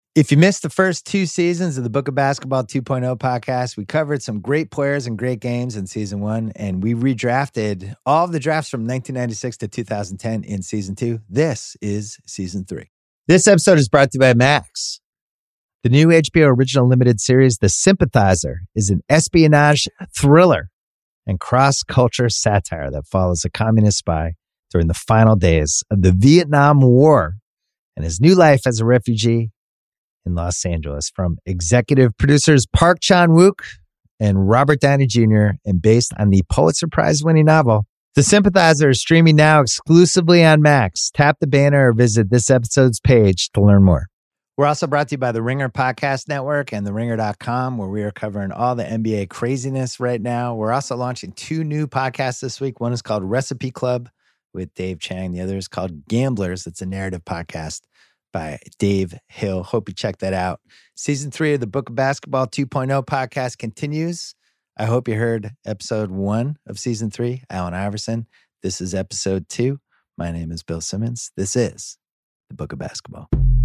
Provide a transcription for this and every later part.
If you missed the first 2 seasons of the Book of Basketball 2.0 podcast, we covered some great players and great games in season 1, and we redrafted all of the drafts from 1996 to 2010 in season 2. This is season 3. This episode is brought to you by Max. The new HBO original limited series, The Sympathizer, is an espionage thriller and cross-culture satire that follows a communist spy during the final days of the Vietnam War and his new life as a refugee in Los Angeles. From executive producers Park Chan-wook and Robert Downey Jr. and based on the Pulitzer Prize-winning novel, The Sympathizer is streaming now exclusively on Max. Tap the banner or visit this episode's page to learn more. We're also brought to you by the Ringer Podcast Network and theringer.com, where we are covering all the NBA craziness right now. We're also launching 2 new podcasts this week. One is called Recipe Club with Dave Chang. The other is called Gamblers. It's a narrative podcast by Dave Hill. Hope you check that out. Season 3 of the Book of Basketball 2.0 podcast continues. I hope you heard episode 1 of season 3, Allen Iverson. This is episode 2. My name is Bill Simmons. This is the Book of Basketball.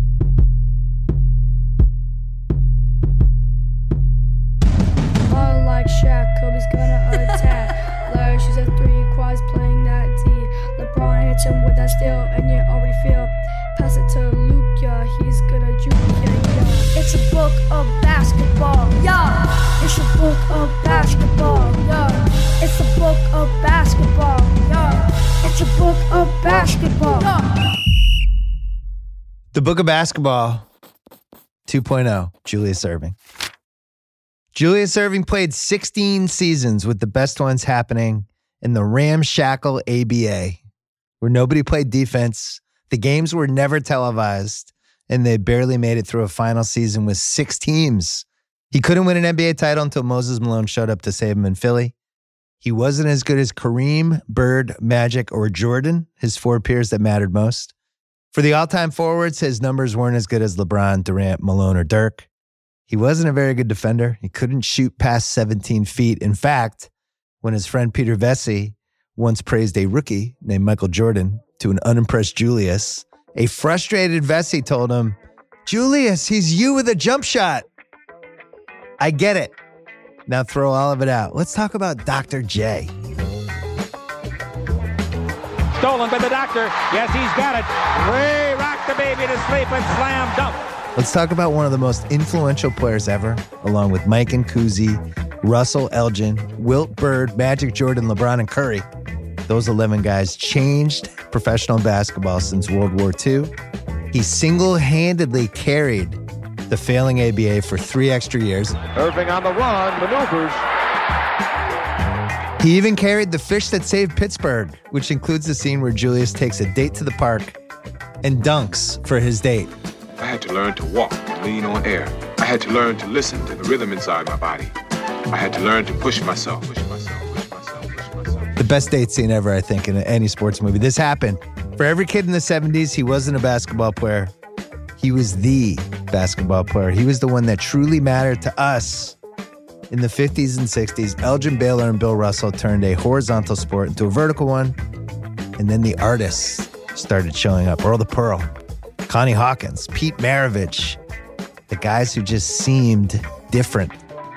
Like Shaq, Kobe's gonna attack. Larry shoots at 3, Quad's playing that D. LeBron hits him with that steal, and you already feel. Pass it to Luke, yeah, he's gonna juke, yeah. It's a book of basketball, yeah. It's a book of basketball, yeah. It's a book of basketball, yeah. It's a book of basketball, yeah. The Book of Basketball 2.0, Julius Erving. Julius Erving played 16 seasons, with the best ones happening in the ramshackle ABA, where nobody played defense. The games were never televised, and they barely made it through a final season with 6 teams. He couldn't win an NBA title until Moses Malone showed up to save him in Philly. He wasn't as good as Kareem, Bird, Magic, or Jordan, his 4 peers that mattered most. For the all-time forwards, his numbers weren't as good as LeBron, Durant, Malone, or Dirk. He wasn't a very good defender. He couldn't shoot past 17 feet. In fact, when his friend Peter Vesey once praised a rookie named Michael Jordan to an unimpressed Julius, a frustrated Vesey told him, "Julius, he's you with a jump shot." I get it. Now throw all of it out. Let's talk about Dr. J. Stolen by the doctor. Yes, he's got it. Ray rocked the baby to sleep and slam dunk. Let's talk about one of the most influential players ever, along with Mike and Cousy, Russell, Elgin, Wilt, Bird, Magic, Jordan, LeBron, and Curry. Those 11 guys changed professional basketball since World War II. He single-handedly carried the failing ABA for 3 extra years. Erving on the run, maneuvers. He even carried the fish that saved Pittsburgh, which includes the scene where Julius takes a date to the park and dunks for his date. I had to learn to walk and lean on air. I had to learn to listen to the rhythm inside my body. I had to learn to push myself. The best date scene ever, I think, in any sports movie. This happened. For every kid in the 70s, he wasn't a basketball player. He was the basketball player. He was the one that truly mattered to us. In the 50s and 60s, Elgin Baylor and Bill Russell turned a horizontal sport into a vertical one. And then the artists started showing up. Earl the Pearl, Connie Hawkins, Pete Maravich, the guys who just seemed different.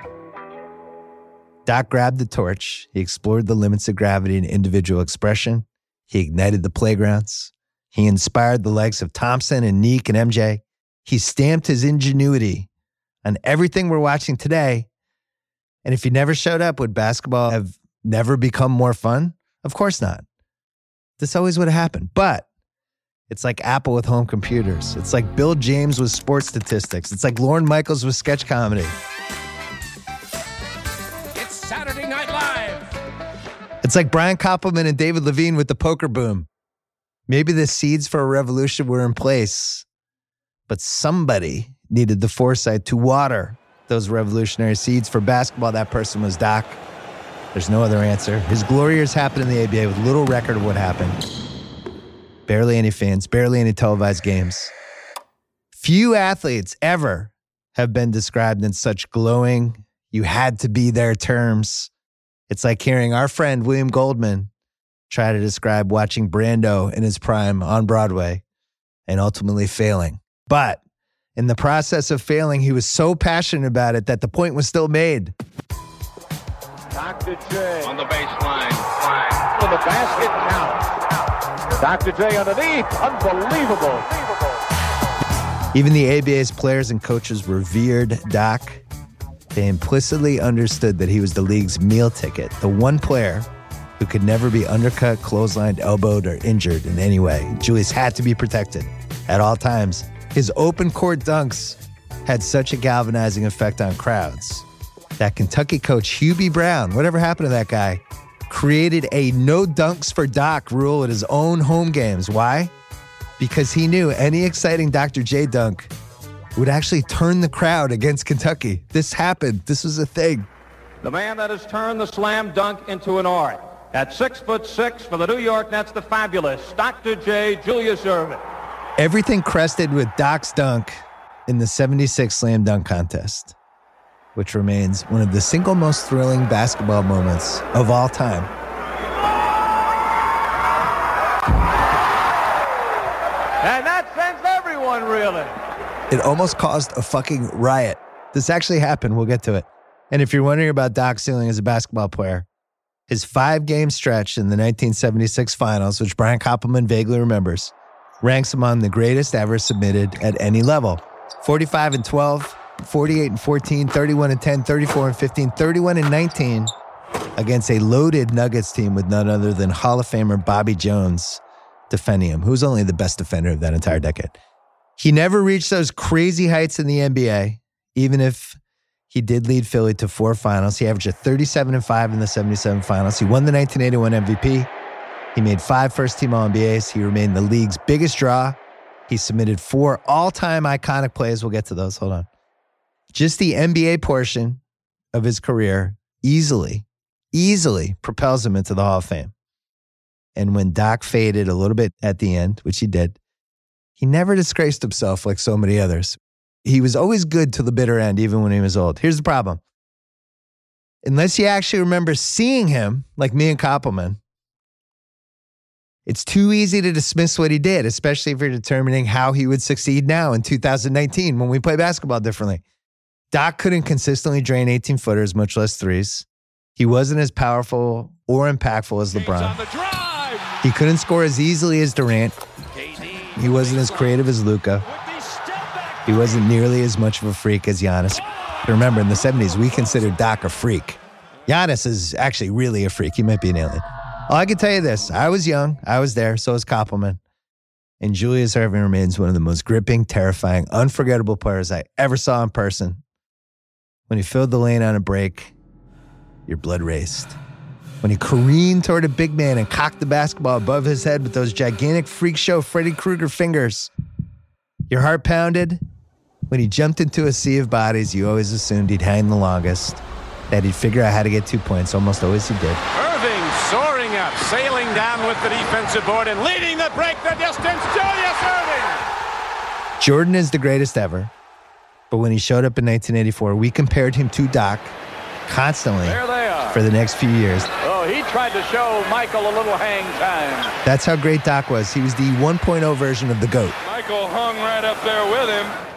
Doc grabbed the torch. He explored the limits of gravity and individual expression. He ignited the playgrounds. He inspired the likes of Thompson and Neek and MJ. He stamped his ingenuity on everything we're watching today. And if he never showed up, would basketball have never become more fun? Of course not. This always would have happened. But it's like Apple with home computers. It's like Bill James with sports statistics. It's like Lorne Michaels with sketch comedy. It's Saturday Night Live. It's like Brian Koppelman and David Levine with the poker boom. Maybe the seeds for a revolution were in place, but somebody needed the foresight to water those revolutionary seeds. For basketball, that person was Doc. There's no other answer. His glory years happened in the ABA with little record of what happened. Barely any fans, barely any televised games. Few athletes ever have been described in such glowing, you had to be there terms. It's like hearing our friend William Goldman try to describe watching Brando in his prime on Broadway and ultimately failing. But In the process of failing, he was so passionate about it that the point was still made. Dr. J. On the baseline. For the basket count. Dr. J underneath. Unbelievable. Even the ABA's players and coaches revered Doc. They implicitly understood that he was the league's meal ticket, the one player who could never be undercut, clotheslined, elbowed, or injured in any way. Julius had to be protected at all times. His open court dunks had such a galvanizing effect on crowds that Kentucky coach Hubie Brown, whatever happened to that guy, created a no dunks for Doc rule at his own home games. Why? Because he knew any exciting Dr. J dunk would actually turn the crowd against Kentucky. This happened. This was a thing. The man that has turned the slam dunk into an art. At 6'6" for the New York Nets, the fabulous Dr. J. Julius Erving. Everything crested with Doc's dunk in the 76 slam dunk contest, which remains one of the single most thrilling basketball moments of all time. And that sends everyone reeling. It almost caused a fucking riot. This actually happened. We'll get to it. And if you're wondering about Doc's ceiling as a basketball player, his 5-game stretch in the 1976 finals, which Brian Koppelman vaguely remembers, ranks among the greatest ever submitted at any level. 45-12, 48-14, 31-10, 34-15, 31-19 against a loaded Nuggets team with none other than Hall of Famer Bobby Jones defending him, who's only the best defender of that entire decade. He never reached those crazy heights in the NBA, even if he did lead Philly to 4 finals. He averaged a 37-5 in the 77 finals. He won the 1981 MVP. He made 5 first-team All-NBAs. He remained the league's biggest draw. He submitted 4 all-time iconic plays. We'll get to those. Hold on. Just the NBA portion of his career easily propels him into the Hall of Fame. And when Doc faded a little bit at the end, which he did, he never disgraced himself like so many others. He was always good to the bitter end, even when he was old. Here's the problem. Unless you actually remember seeing him, like me and Koppelman, it's too easy to dismiss what he did, especially if you're determining how he would succeed now in 2019 when we play basketball differently. Doc couldn't consistently drain 18-footers, much less threes. He wasn't as powerful or impactful as LeBron. He couldn't score as easily as Durant. He wasn't as creative as Luka. He wasn't nearly as much of a freak as Giannis. But remember, in the 70s, we considered Doc a freak. Giannis is actually really a freak. He might be an alien. Well, I can tell you this. I was young. I was there. So was Koppelman. And Julius Erving remains one of the most gripping, terrifying, unforgettable players I ever saw in person. When he filled the lane on a break, your blood raced. When he careened toward a big man and cocked the basketball above his head with those gigantic freak show Freddy Krueger fingers, your heart pounded. When he jumped into a sea of bodies, you always assumed he'd hang the longest, that he'd figure out how to get 2 points. Almost always he did. Erving soaring up, sailing down with the defensive board and leading the break the distance. Julius Erving! Jordan is the greatest ever. But when he showed up in 1984, we compared him to Doc constantly for the next few years. Oh, he tried to show Michael a little hang time. That's how great Doc was. He was the 1.0 version of the GOAT. Michael hung right up there with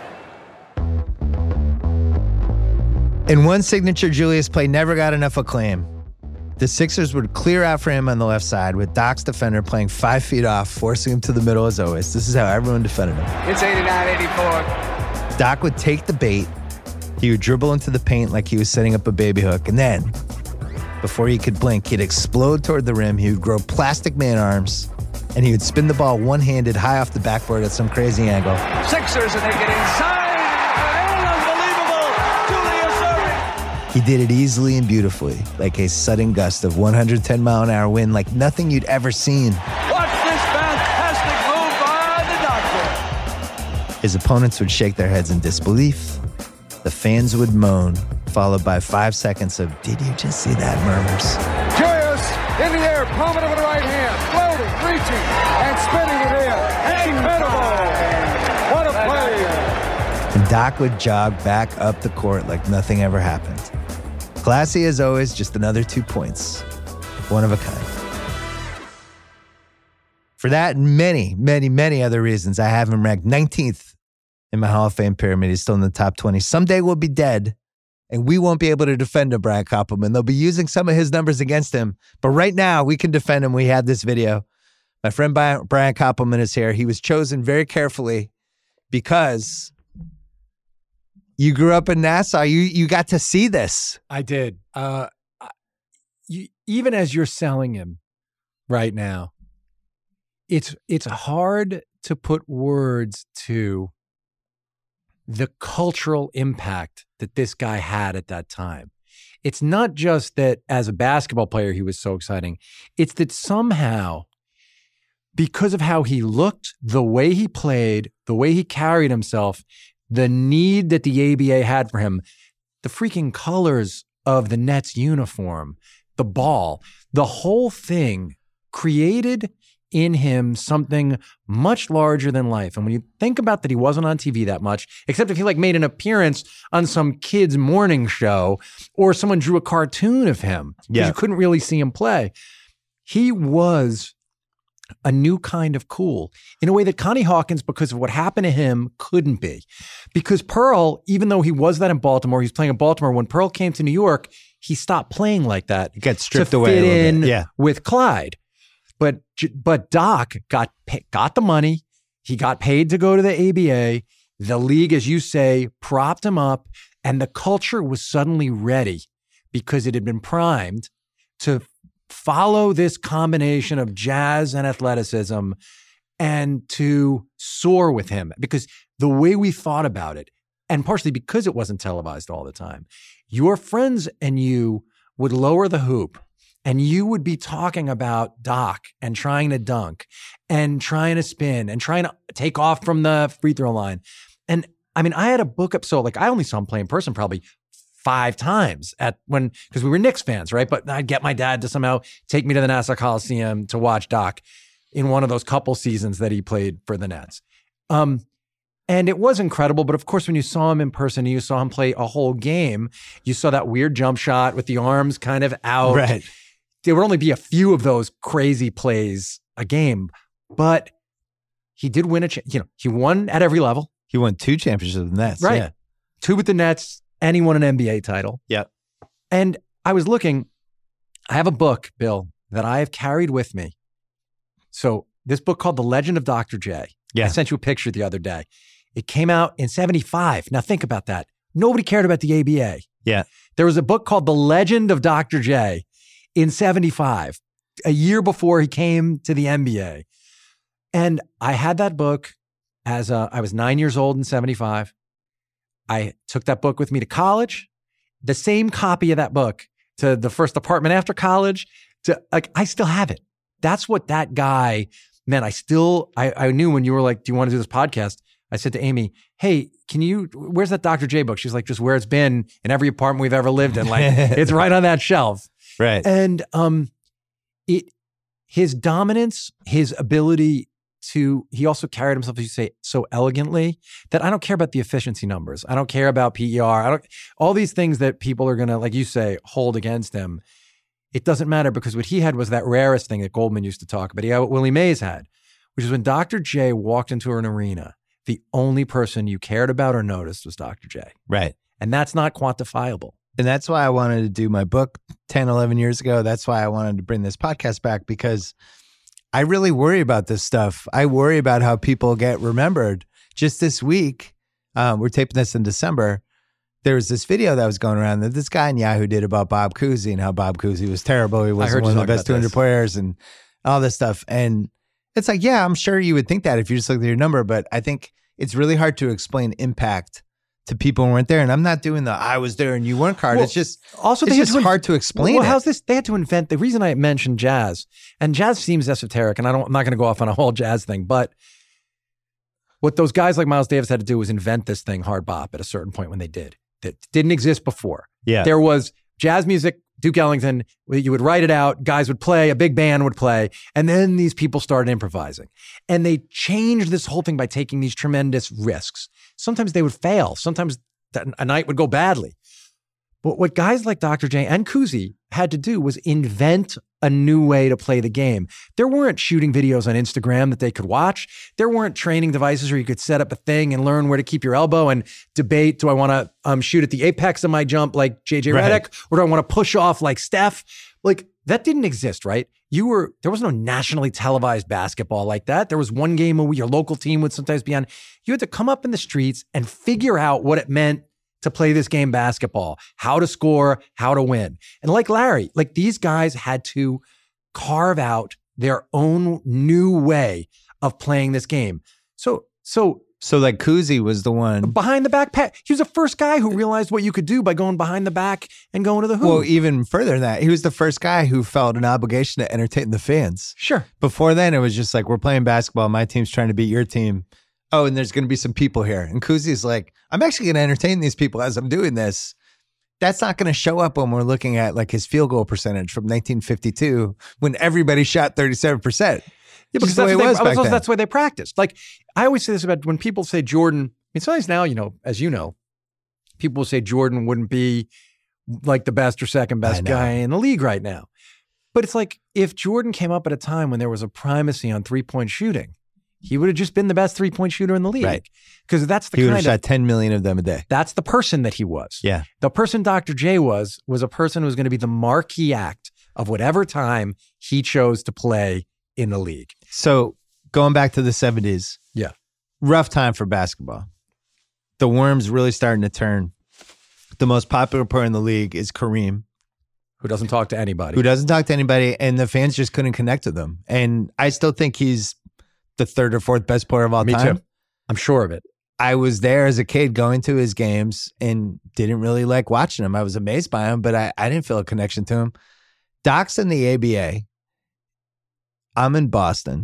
him. In one signature Julius play never got enough acclaim. The Sixers would clear out for him on the left side with Doc's defender playing 5 feet off, forcing him to the middle as always. This is how everyone defended him. It's 89-84. Doc would take the bait. He would dribble into the paint like he was setting up a baby hook. And then, before he could blink, he'd explode toward the rim. He would grow plastic man arms. And he would spin the ball one-handed high off the backboard at some crazy angle. Sixers, and they get inside. Unbelievable. Julius Erving. He did it easily and beautifully, like a sudden gust of 110-mile-an-hour wind, like nothing you'd ever seen. Watch this fantastic move by the Doctor. His opponents would shake their heads in disbelief. The fans would moan, followed by 5 seconds of, "Did you just see that?" murmurs. Julius in the air, palming with the right hand, floating, reaching, and spinning it in. Incredible. What a play. And Doc would jog back up the court like nothing ever happened. Classy as always, just another 2 points. One of a kind. For that and many, many, many other reasons, I have him ranked 19th in my Hall of Fame pyramid. He's still in the top 20. Someday we'll be dead, and we won't be able to defend him, Brian Koppelman. They'll be using some of his numbers against him. But right now, we can defend him. We had this video. My friend Brian Koppelman is here. He was chosen very carefully because you grew up in Nassau. You got to see this. I did. Even as you're selling him right now, it's hard to put words to the cultural impact that this guy had at that time. It's not just that as a basketball player he was so exciting. It's that somehow, because of how he looked, the way he played, the way he carried himself, the need that the ABA had for him, the freaking colors of the Nets uniform, the ball, the whole thing created in him something much larger than life. And when you think about that, he wasn't on TV that much, except if he made an appearance on some kid's morning show or someone drew a cartoon of him, because you couldn't really see him play. He was a new kind of cool in a way that Connie Hawkins, because of what happened to him, couldn't be. Because Pearl, even though he was that in Baltimore, he's playing in Baltimore. When Pearl came to New York, he stopped playing like that. He got stripped to away fit a little in bit. Yeah. with Clyde. But Doc got the money. He got paid to go to the ABA. The league, as you say, propped him up, and the culture was suddenly ready because it had been primed to follow this combination of jazz and athleticism and to soar with him. Because the way we thought about it, and partially because it wasn't televised all the time, your friends and you would lower the hoop and you would be talking about Doc and trying to dunk and trying to spin and trying to take off from the free throw line. And I mean, I had a book up. So I only saw him play in person probably 5 times because we were Knicks fans, right? But I'd get my dad to somehow take me to the Nassau Coliseum to watch Doc in one of those couple seasons that he played for the Nets. And it was incredible. But of course, when you saw him in person, you saw him play a whole game. You saw that weird jump shot with the arms kind of out. Right. There would only be a few of those crazy plays a game, but he did win he won at every level. He won 2 championships with the Nets. Right. Yeah. 2 with the Nets, and he won an NBA title. Yep. And I was looking, I have a book, Bill, that I have carried with me. So this book called The Legend of Dr. J. Yeah. I sent you a picture the other day. It came out in 1975. Now think about that. Nobody cared about the ABA. Yeah. There was a book called The Legend of Dr. J in 1975, a year before he came to the NBA. And I had that book I was 9 years old in 1975. I took that book with me to college, the same copy of that book to the first apartment after college. I still have it. That's what that guy meant. I knew when you were like, do you want to do this podcast? I said to Amy, hey, where's that Dr. J book? She's like, just where it's been in every apartment we've ever lived in. It's right on that shelf. Right. And his dominance, his ability he also carried himself, as you say, so elegantly that I don't care about the efficiency numbers. I don't care about PER. All these things that people are going to, like you say, hold against him. It doesn't matter because what he had was that rarest thing that Goldman used to talk about. He had what Willie Mays had, which is when Dr. J walked into an arena, the only person you cared about or noticed was Dr. J. Right. And that's not quantifiable. And that's why I wanted to do my book 10, 11 years ago. That's why I wanted to bring this podcast back, because I really worry about this stuff. I worry about how people get remembered. Just this week, we're taping this in December, there was this video that was going around that this guy in Yahoo did about Bob Cousy and how Bob Cousy was terrible. He wasn't one of the best 200 players and all this stuff. And it's like, yeah, I'm sure you would think that if you just look at your number, but I think it's really hard to explain impact to people who weren't there. And I'm not doing the I was there and you weren't card. Well, it's just also it's just hard to explain. Well, how's this? They had to invent the reason I mentioned jazz, and jazz seems esoteric, and I'm not going to go off on a whole jazz thing, but what those guys like Miles Davis had to do was invent this thing, hard bop, at a certain point when they did. That didn't exist before. Yeah. There was jazz music, Duke Ellington, you would write it out, guys would play, a big band would play, and then these people started improvising. And they changed this whole thing by taking these tremendous risks. Sometimes they would fail. Sometimes a night would go badly. But what guys like Dr. J and Cousy had to do was invent a new way to play the game. There weren't shooting videos on Instagram that they could watch. There weren't training devices where you could set up a thing and learn where to keep your elbow and debate, do I want to shoot at the apex of my jump like JJ Redick, or do I want to push off like Steph? Like, that didn't exist, right? There was no nationally televised basketball like that. There was one game where your local team would sometimes be on. You had to come up in the streets and figure out what it meant to play this game basketball, how to score, how to win. And like Larry, like these guys had to carve out their own new way of playing this game. So like Cousy was the one behind the back pass. He was the first guy who realized what you could do by going behind the back and going to the hoop. Well, even further than that, he was the first guy who felt an obligation to entertain the fans. Sure. Before then, it was just like, we're playing basketball. My team's trying to beat your team. Oh, and there's going to be some people here. And Cousy's like, I'm actually going to entertain these people as I'm doing this. That's not going to show up when we're looking at like his field goal percentage from 1952 when everybody shot 37%. Yeah, because that's the way they practiced. Like, I always say this about when people say Jordan, I mean, sometimes now, as you know, people will say Jordan wouldn't be like the best or second best guy in the league right now. But it's like, if Jordan came up at a time when there was a primacy on three-point shooting, he would have just been the best three-point shooter in the league. Right. Because that's the he would have shot 10 million of them a day. That's the person that he was. Yeah. The person Dr. J was a person who was going to be the marquee act of whatever time he chose to play in the league. So going back to the 70s. Yeah. Rough time for basketball. The worm's really starting to turn. The most popular player in the league is Kareem. Who doesn't talk to anybody. And the fans just couldn't connect with him. And I still think he's the third or fourth best player of all time. Me too. I'm sure of it. I was there as a kid going to his games and didn't really like watching him. I was amazed by him, but I didn't feel a connection to him. Doc's in the ABA. I'm in Boston.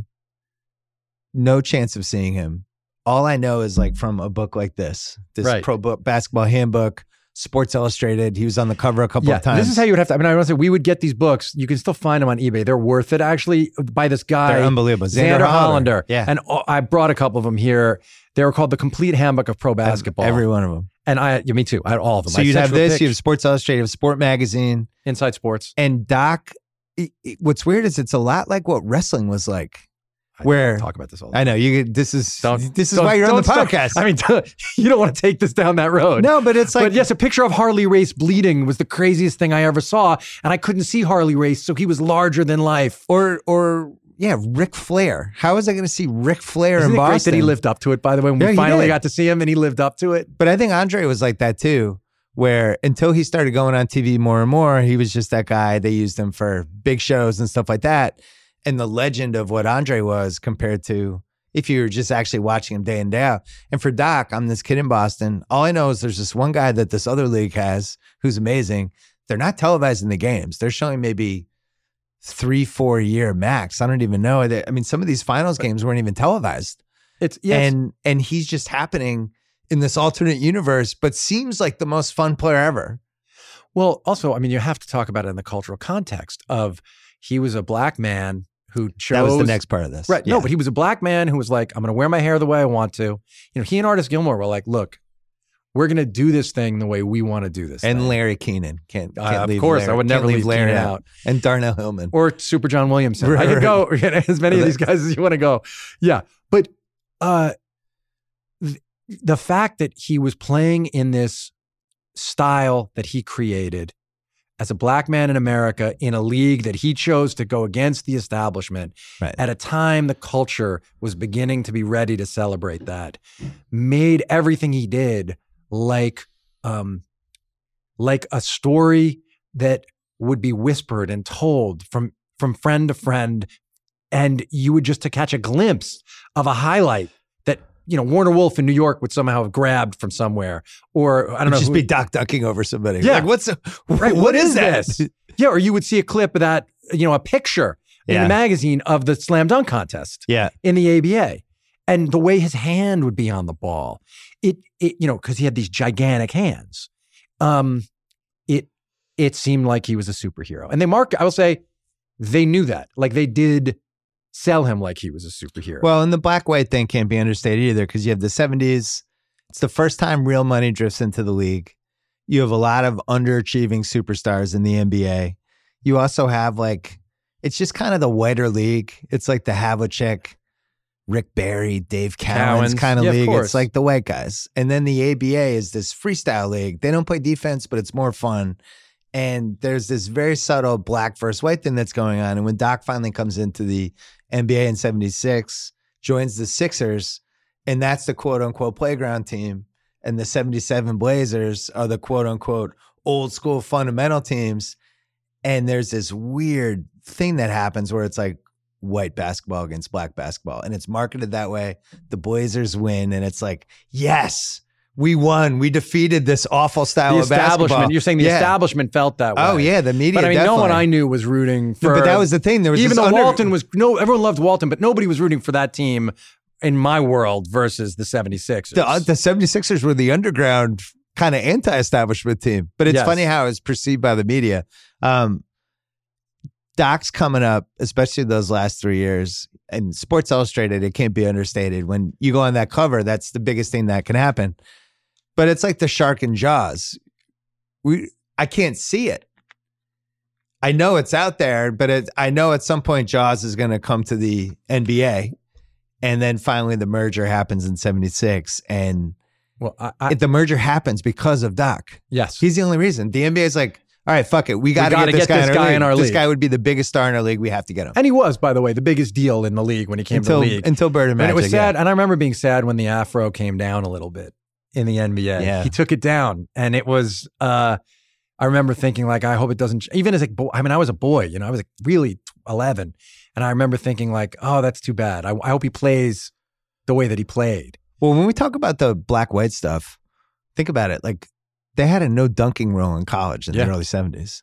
No chance of seeing him. All I know is like from a book like this right. Pro Basketball Handbook, Sports Illustrated. He was on the cover a couple of times. This is how you would have to. I mean, I want to say we would get these books. You can still find them on eBay. They're worth it, actually, by this guy. They're unbelievable. Xander Hollander. Yeah. And I brought a couple of them here. They were called The Complete Handbook of Pro Basketball. Every one of them. And me too. I had all of them. So you'd have this, you have Sports Illustrated, you have Sport Magazine. Inside Sports. And Doc, what's weird is it's a lot like what wrestling was like. Where talk about this all the time. I know this is why you're on the podcast. I mean, you don't want to take this down that road. No, but it's like, but yes, a picture of Harley Race bleeding was the craziest thing I ever saw, and I couldn't see Harley Race, so he was larger than life. Or Ric Flair. How was I going to see Ric Flair Isn't in it Boston? Great that he lived up to it, by the way, when we finally got to see him and he lived up to it. But I think Andre was like that too, where until he started going on TV more and more, he was just that guy. They used him for big shows and stuff like that. And the legend of what Andre was compared to if you were just actually watching him day in, day out. And for Doc, I'm this kid in Boston. All I know is there's this one guy that this other league has who's amazing. They're not televising the games. They're showing maybe 3-4 year max. I don't even know. I mean, some of these finals games weren't even televised. And he's just happening in this alternate universe, but seems like the most fun player ever. Well, also, I mean, you have to talk about it in the cultural context of he was a black man who chose. That was the next part of this. Right. Yeah. No, but he was a black man who was like, I'm going to wear my hair the way I want to. You know, he and Artis Gilmore were like, look, we're going to do this thing the way we want to do this and thing. Larry Keenan. Can't leave of course, Larry. I would never leave Larry out. And Darnell Hillman. Or Super John Williamson. I could go as many of these guys as you want to go. Yeah. But the fact that he was playing in this style that he created as a black man in America in a league that he chose to go against the establishment at a time the culture was beginning to be ready to celebrate that, made everything he did like a story that would be whispered and told from friend to friend, and you would just to catch a glimpse of a highlight that, you know, Warner Wolf in New York would somehow have grabbed from somewhere, or I don't know, just be Doc ducking over somebody. Yeah, like, what is this? Yeah, or you would see a clip of that, you know, a picture in the magazine of the slam dunk contest. Yeah, in the ABA, and the way his hand would be on the ball, it you know, because he had these gigantic hands, it seemed like he was a superhero, and I will say, they knew that, like they did sell him like he was a superhero. Well, and the black-white thing can't be understated either, because you have the 70s. It's the first time real money drifts into the league. You have a lot of underachieving superstars in the NBA. You also have it's just kind of the whiter league. It's like the Havlicek, Rick Barry, Dave Cowens kind of league. It's like the white guys. And then the ABA is this freestyle league. They don't play defense, but it's more fun. And there's this very subtle black versus white thing that's going on. And when Doc finally comes into the NBA in 76, joins the Sixers, and that's the quote unquote playground team. And the 77 Blazers are the quote unquote old school fundamental teams. And there's this weird thing that happens where it's like white basketball against black basketball. And it's marketed that way. The Blazers win. And it's like, yes, we won. We defeated this awful style of basketball. You're saying the establishment felt that way. Oh, yeah. The media. But I mean, definitely. No one I knew was rooting for. But that was the thing. There was even though Walton was, everyone loved Walton, but nobody was rooting for that team in my world versus the 76ers. The 76ers were the underground kind of anti-establishment team. But it's funny how it's perceived by the media. Doc's coming up, especially those last 3 years, and Sports Illustrated, it can't be understated. When you go on that cover, that's the biggest thing that can happen. But it's like the shark in Jaws. I can't see it. I know it's out there, but I know at some point Jaws is going to come to the NBA. And then finally the merger happens in 76. And the merger happens because of Doc. Yes. He's the only reason. The NBA is like, all right, fuck it. We got to get this guy in our league. This guy would be the biggest star in our league. We have to get him. And he was, by the way, the biggest deal in the league when he came to the league. Until Bird and Magic. And it was sad. And I remember being sad when the afro came down a little bit in the NBA. Yeah. He took it down. And it was, I remember thinking like, I hope it doesn't, even as I was a boy, I was really 11. And I remember thinking like, oh, that's too bad. I hope he plays the way that he played. Well, when we talk about the black-white stuff, think about it. Like, they had a no dunking rule in college in the early 70s.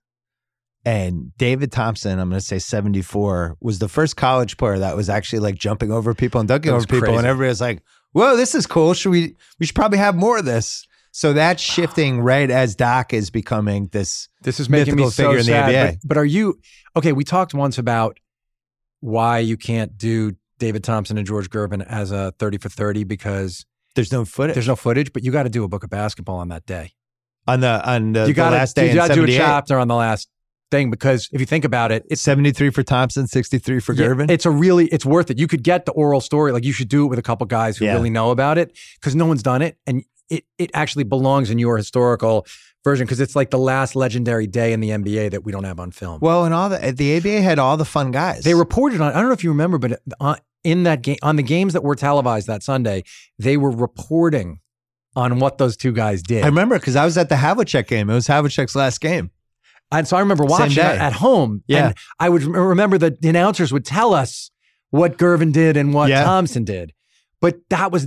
And David Thompson, I'm going to say 74, was the first college player that was actually like jumping over people and dunking over people. And everybody was like, whoa, this is cool. We should probably have more of this. So that's shifting right as Doc is becoming this is making me so figure in the sad. NBA. But are you, okay, we talked once about why you can't do David Thompson and George Gervin as a 30 for 30 because there's no footage. But you got to do a book of basketball on that day. On the last day in 78. You got to do a chapter on the last thing because if you think about it, it's 73 for Thompson, 63 for Gervin. It's worth it. You could get the oral story. Like you should do it with a couple guys who really know about it because no one's done it. And it actually belongs in your historical version because it's like the last legendary day in the NBA that we don't have on film. Well, and the ABA had all the fun guys. They reported on, I don't know if you remember, but in that game, on the games that were televised that Sunday, they were reporting on what those two guys did. I remember because I was at the Havlicek game. It was Havlicek's last game. And so I remember watching it at home. Yeah. And I would remember the announcers would tell us what Gervin did and what Thompson did. But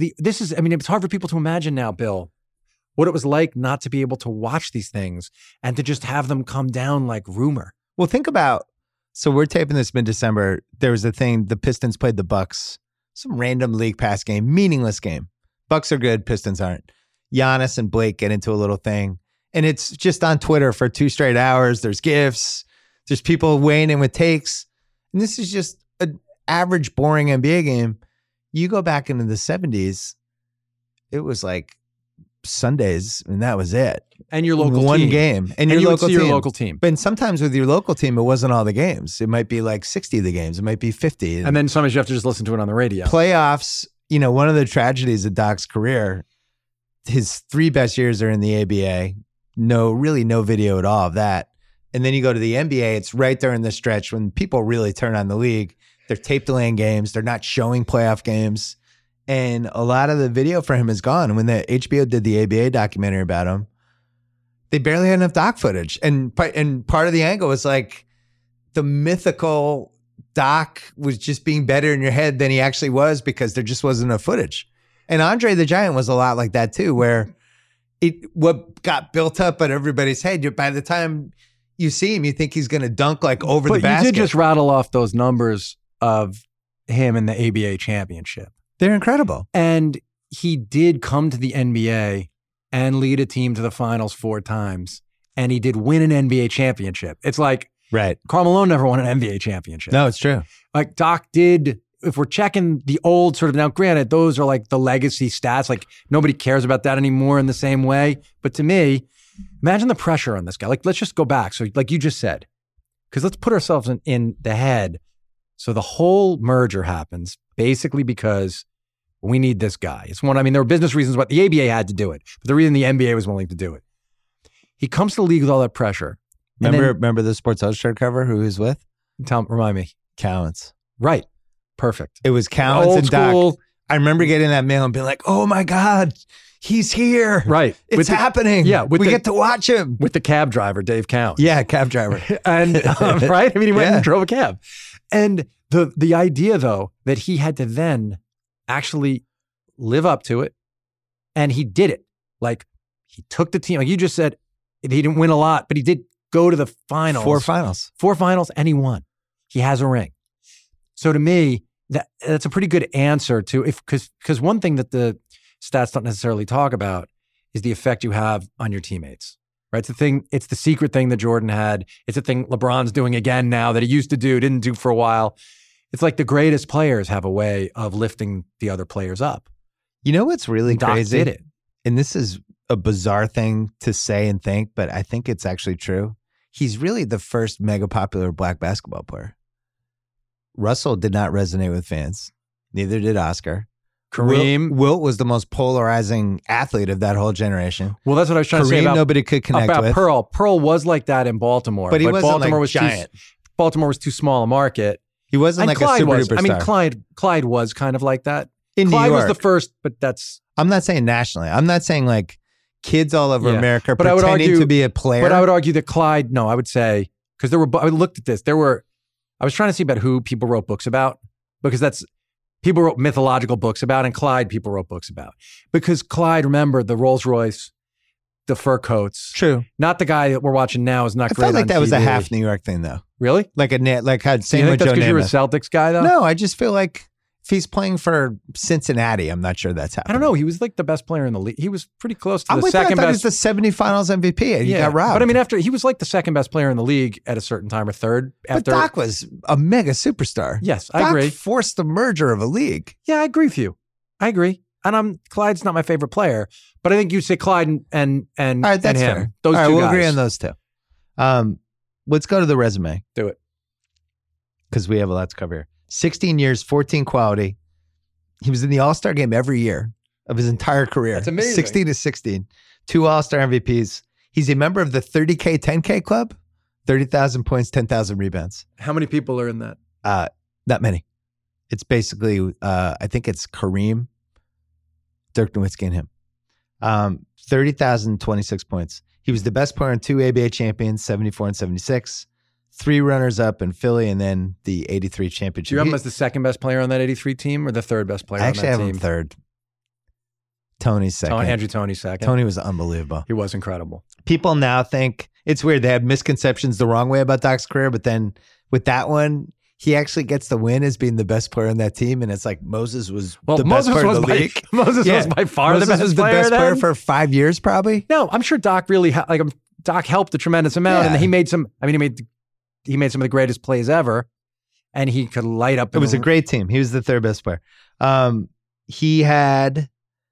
it's hard for people to imagine now, Bill, what it was like not to be able to watch these things and to just have them come down like rumor. Well, think about, so we're taping this mid-December. There was a thing, the Pistons played the Bucks, some random league pass game, meaningless game. Bucks are good, Pistons aren't. Giannis and Blake get into a little thing. And it's just on Twitter for 2 straight hours. There's GIFs. There's people weighing in with takes. And this is just an average, boring NBA game. You go back into the 70s, it was like Sundays, and that was it. And your local One team. game. And you would see your local team. But sometimes with your local team, it wasn't all the games. It might be like 60 of the games. It might be 50. And then sometimes you have to just listen to it on the radio. Playoffs, one of the tragedies of Doc's career, his 3 best years are in the ABA. No video at all of that. And then you go to the NBA, it's right there in the stretch when people really turn on the league. They're tape delaying games. They're not showing playoff games. And a lot of the video for him is gone. When the HBO did the ABA documentary about him, they barely had enough Doc footage. And part of the angle was like the mythical Doc was just being better in your head than he actually was because there just wasn't enough footage. And Andre the Giant was a lot like that too, where what got built up at everybody's head, by the time you see him, you think he's going to dunk like over the basket. But you did just rattle off those numbers of him in the ABA championship. They're incredible. And he did come to the NBA and lead a team to the finals 4 times. And he did win an NBA championship. It's like, Karl Malone never won an NBA championship. No, it's true. Like Doc did, if we're checking the old sort of, now granted, those are like the legacy stats. Like nobody cares about that anymore in the same way. But to me, Imagine the pressure on this guy. Like, let's just go back. So like you just said, because let's put ourselves in the head. So the whole merger happens basically because we need this guy. It's one, I mean, there were business reasons why the ABA had to do it, but the reason the NBA was willing to do it. He comes to the league with all that pressure. Remember the Sports Illustrated cover who he was with? Remind me. Cowens. Right. Perfect. It was Cowens Old and Doc. school. I remember getting that mail and being like, oh my God, he's here. Right. It's happening. Yeah. We get to watch him. With the cab driver, Dave Cowens. Yeah, cab driver. And right? I mean, he went and drove a cab. And the idea, though, that he had to then actually live up to it, and he did it. Like, he took the team. Like you just said, he didn't win a lot, but he did go to the finals. 4 finals. 4 finals, and he won. He has a ring. So to me, that's a pretty good answer to because one thing that the stats don't necessarily talk about is the effect you have on your teammates. Right? It's the secret thing that Jordan had. It's a thing LeBron's doing again now that he used to do, didn't do for a while. It's like the greatest players have a way of lifting the other players up. You know what's really Doc crazy? did it. And this is a bizarre thing to say and think, but I think it's actually true. He's really the first mega popular black basketball player. Russell did not resonate with fans. Neither did Oscar. Kareem. Wilt was the most polarizing athlete of that whole generation. Well, that's what I was trying to say Kareem, about nobody could connect about with. Pearl. Pearl was like that in Baltimore, but he wasn't Baltimore like was giant. Baltimore was too small a market. He wasn't And like Clyde a super was. duper I mean, star. Clyde was kind of like that. In Clyde New was York. the first, but that's. I'm not saying nationally. I'm not saying like kids all over Yeah. America But I would pretending argue- to be a player. But I would argue that Clyde. No, I would say because I looked at this. I was trying to see about who people wrote books about because people wrote mythological books about, and Clyde people wrote books about because Clyde. Remember the Rolls Royce, the fur coats. True. Not the guy that we're watching now is not I great. felt like on that was a TV. half New York thing though. Really? Like had Do same you with think that's Joe because you're a Namath. Celtics guy though? No, I just feel like if he's playing for Cincinnati, I'm not sure that's happening. I don't know. He was like the best player in the league. He was pretty close to I'm the with you. I second thought he best. was the 70 Finals MVP. And he got robbed. But I mean, he was like the second best player in the league at a certain time or third. But Doc was a mega superstar. Yes, I Doc agree. forced the merger of a league. Yeah, I agree with you. I agree. And Clyde's not my favorite player, but I think you say Clyde and All right, that's him. fair. Those All right, two we'll guys. agree on those two. Let's go to the resume Do it. because we have a lot to cover here. 16 years, 14 quality. He was in the All-Star game every year of his entire career. That's amazing. 16 to 16. 2 All-Star MVPs. He's a member of the 30K, 10K club. 30,000 points, 10,000 rebounds. How many people are in that? Not many. It's basically, I think it's Kareem, Dirk Nowitzki, and him. 30,000, 26 points. He was the best player in 2 ABA champions, 74 and 76. 3 runners-up in Philly, and then the 83 championship. Do you have him as the second best player on that 83 team or the third best player I on actually that have team? him third. Tony's second. Andrew Toney's second. Tony was unbelievable. He was incredible. People now think it's weird. They have misconceptions the wrong way about Doc's career, but then with that one, he actually gets the win as being the best player on that team, and it's like Moses was the best player in the league. Moses was by far Moses the best was player. the best player then. for 5 years, probably. No, I'm sure Doc really Doc helped a tremendous amount, Yeah. and he made some. I mean, he made some of the greatest plays ever, and he could light up. It was a great team. He was the third best player. He had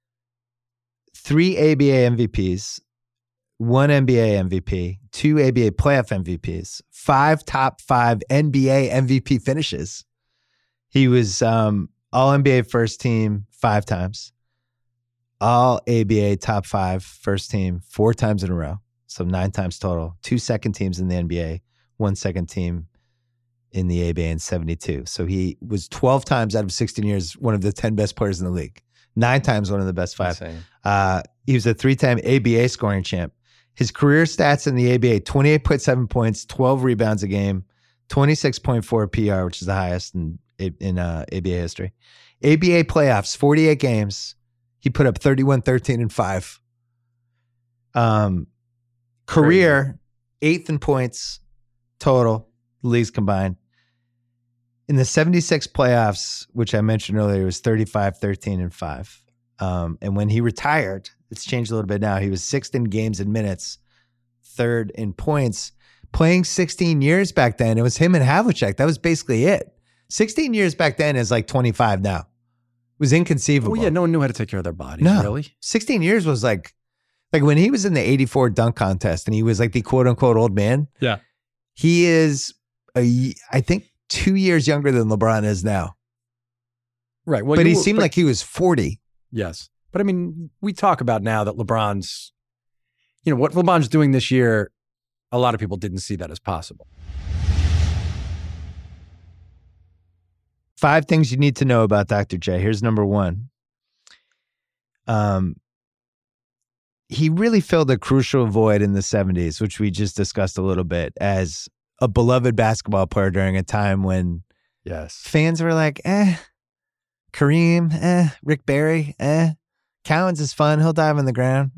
3 ABA MVPs, 1 NBA MVP, 2 ABA playoff MVPs, 5 top 5 NBA MVP finishes. He was all NBA first team 5 times, all ABA top 5 first team 4 times in a row. So 9 times total, 2 second teams in the NBA, 1 second team in the ABA in 72. So he was 12 times out of 16 years one of the 10 best players in the league. 9 times one of the best 5. Insane. He was a 3-time ABA scoring champ. His career stats in the ABA, 28.7 points, 12 rebounds a game, 26.4 PR, which is the highest in ABA history. ABA playoffs, 48 games. He put up 31, 13, and 5. Career, 8th in points total, leagues combined. In the 76 playoffs, which I mentioned earlier, it was 35, 13, and 5. And when he retired, it's changed a little bit now. He was 6th in games and minutes, 3rd in points. Playing 16 years back then, it was him and Havlicek. That was basically it. 16 years back then is like 25 now. It was inconceivable. Well, yeah, no one knew how to take care of their bodies, No. really. 16 years was like Like when he was in the 84 dunk contest and he was like the quote unquote old man. Yeah. He is, I think, 2 years younger than LeBron is now. Right. Well, but he seemed like he was 40. Yes. But I mean, we talk about now that LeBron's, what LeBron's doing this year, a lot of people didn't see that as possible. 5 things you need to know about Dr. J. Here's number 1. He really filled a crucial void in the 70s, which we just discussed a little bit, as a beloved basketball player during a time when fans were like, Kareem, Rick Barry, Cowens is fun. He'll dive on the ground.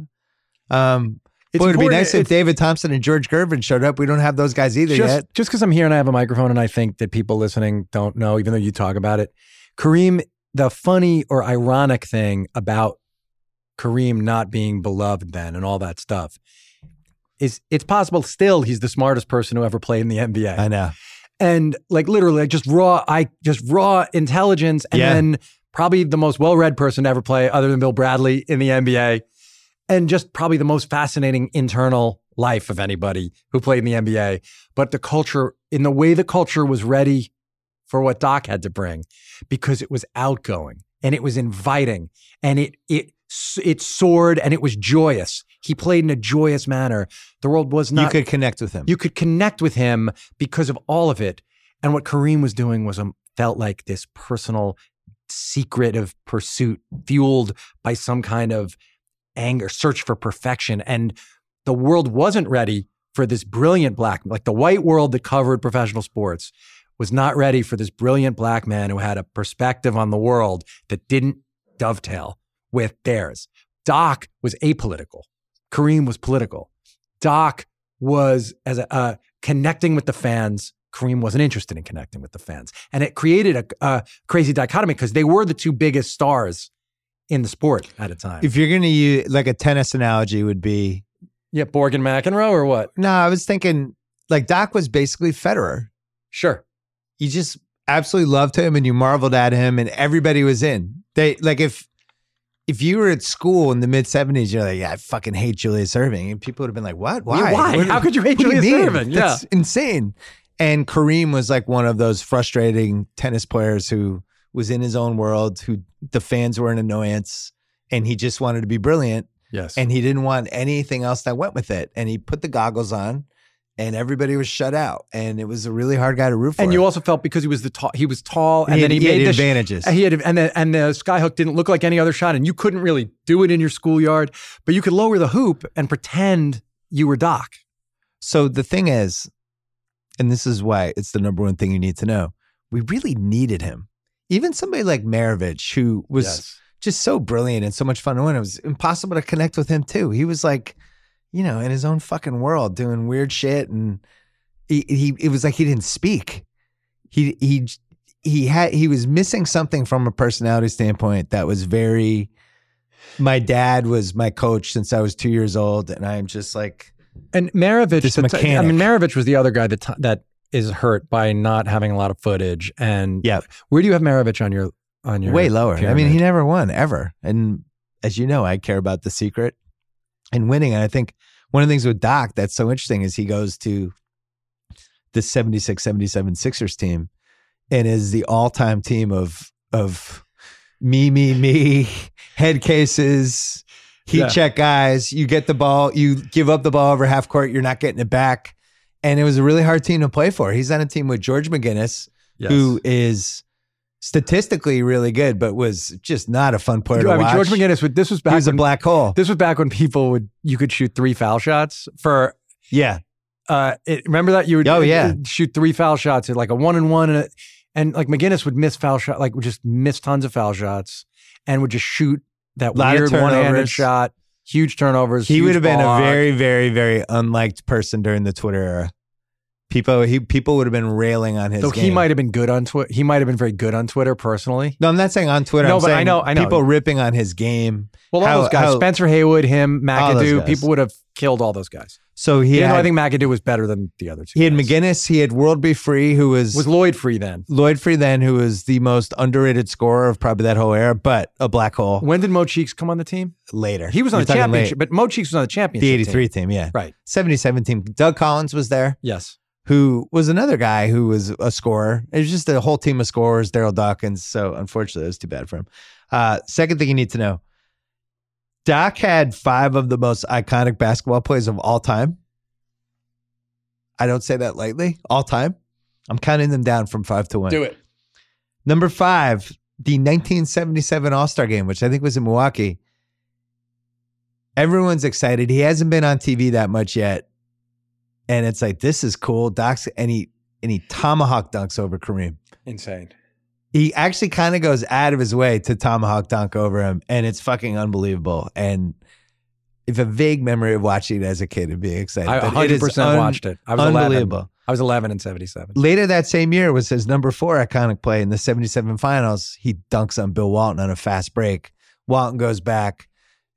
It'd be nice if David Thompson and George Gervin showed up. We don't have those guys either yet. Just because I'm here and I have a microphone and I think that people listening don't know, even though you talk about it. Kareem, the funny or ironic thing about Kareem not being beloved then and all that stuff is it's possible still he's the smartest person who ever played in the NBA. I know. And like literally just raw intelligence and then probably the most well-read person to ever play other than Bill Bradley in the NBA. And just probably the most fascinating internal life of anybody who played in the NBA. But the culture, in the way the culture was ready for what Doc had to bring, because it was outgoing and it was inviting and it soared and it was joyous. He played in a joyous manner. The world was not... You could connect with him. You could connect with him because of all of it. And what Kareem was doing was felt like this personal, secretive pursuit fueled by some kind of anger, search for perfection. And the world wasn't ready for this brilliant black, like the white world that covered professional sports was not ready for this brilliant black man who had a perspective on the world that didn't dovetail with theirs. Doc was apolitical. Kareem was political. Doc was connecting with the fans. Kareem wasn't interested in connecting with the fans. And it created a crazy dichotomy because they were the two biggest stars in the sport at a time. If you're going to use, like a tennis analogy would be... Yeah, Borg and McEnroe or what? No, I was thinking like Doc was basically Federer. Sure. You just absolutely loved him and you marveled at him and everybody was in. They like if you were at school in the mid-70s, you're like, yeah, I fucking hate Julius Erving. And people would have been like, what? Why? Why? How could you hate Julius Erving? Yeah. That's insane. And Kareem was like one of those frustrating tennis players who was in his own world, who the fans were an annoyance, and he just wanted to be brilliant. Yes. And he didn't want anything else that went with it. And he put the goggles on and everybody was shut out. And it was a really hard guy to root for. And you also felt because he was tall and then he made the advantages. And the skyhook didn't look like any other shot and you couldn't really do it in your schoolyard, but you could lower the hoop and pretend you were Doc. So the thing is, and this is why it's the number one thing you need to know, we really needed him. Even somebody like Maravich, who was just so brilliant and so much fun to win, it was impossible to connect with him too. He was like, in his own fucking world doing weird shit. And it was like he didn't speak. He was missing something from a personality standpoint that was very, my dad was my coach since I was 2 years old. And I'm just like, and Maravich, this mechanic. Maravich was the other guy that is hurt by not having a lot of footage. And where do you have Maravich on your way lower? Pyramid? I mean, he never won ever. And as you know, I care about the secret and winning. And I think one of the things with Doc that's so interesting is he goes to the 76-77 Sixers team and is the all-time team of me, head cases, heat check guys. You get the ball, you give up the ball over half court, you're not getting it back. And it was a really hard team to play for. He's on a team with George McGinnis, who is statistically really good, but was just not a fun player to watch. George McGinnis, this was back. He was a black hole. This was back when you could shoot 3 foul shots for. Yeah. Remember that you would shoot 3 foul shots at like a 1-and-1, and like McGinnis would miss foul shot, like would just miss tons of foul shots, and would just shoot that weird one-handed shot. Huge turnovers. He would have been a very, very, very unliked person during the Twitter era. People would have been railing on his So game. he might have been good on Twitter. He might have been very good on Twitter personally. No, I'm not saying on Twitter. No, I'm but saying I know. people ripping on his game. Well, all those guys, Spencer Haywood, him, all those McAdoo, guys. people would have killed all those guys. So he Even though had, I think McAdoo was better than the other two. he had guys. McGinnis. He had World Be Free, who was Lloyd Free then. Lloyd Free then, who was the most underrated scorer of probably that whole era, but a black hole When did Mo Cheeks come on the team? later. He was on You're the talking championship, late. but Mo Cheeks was on the championship. The 83 team, yeah. Right. 77 team. Doug Collins was there, Yes. who was another guy who was a scorer. It was just a whole team of scorers, Daryl Dawkins. So unfortunately, it was too bad for him. Second thing you need to know, Doc had 5 of the most iconic basketball plays of all time. I don't say that lightly. All time. I'm counting them down from 5 to 1. Do it. Number 5, the 1977 All-Star game, which I think was in Milwaukee. Everyone's excited. He hasn't been on TV that much yet. And it's like, this is cool. Doc's, and he tomahawk dunks over Kareem. Insane. He actually kind of goes out of his way to tomahawk dunk over him, and it's fucking unbelievable. And if a vague memory of watching it as a kid and being excited. I But it is 100% watched it. I was unbelievable. 11. I was 11 in 77. Later that same year was his number 4 iconic play in the 77 finals. He dunks on Bill Walton on a fast break. Walton goes back.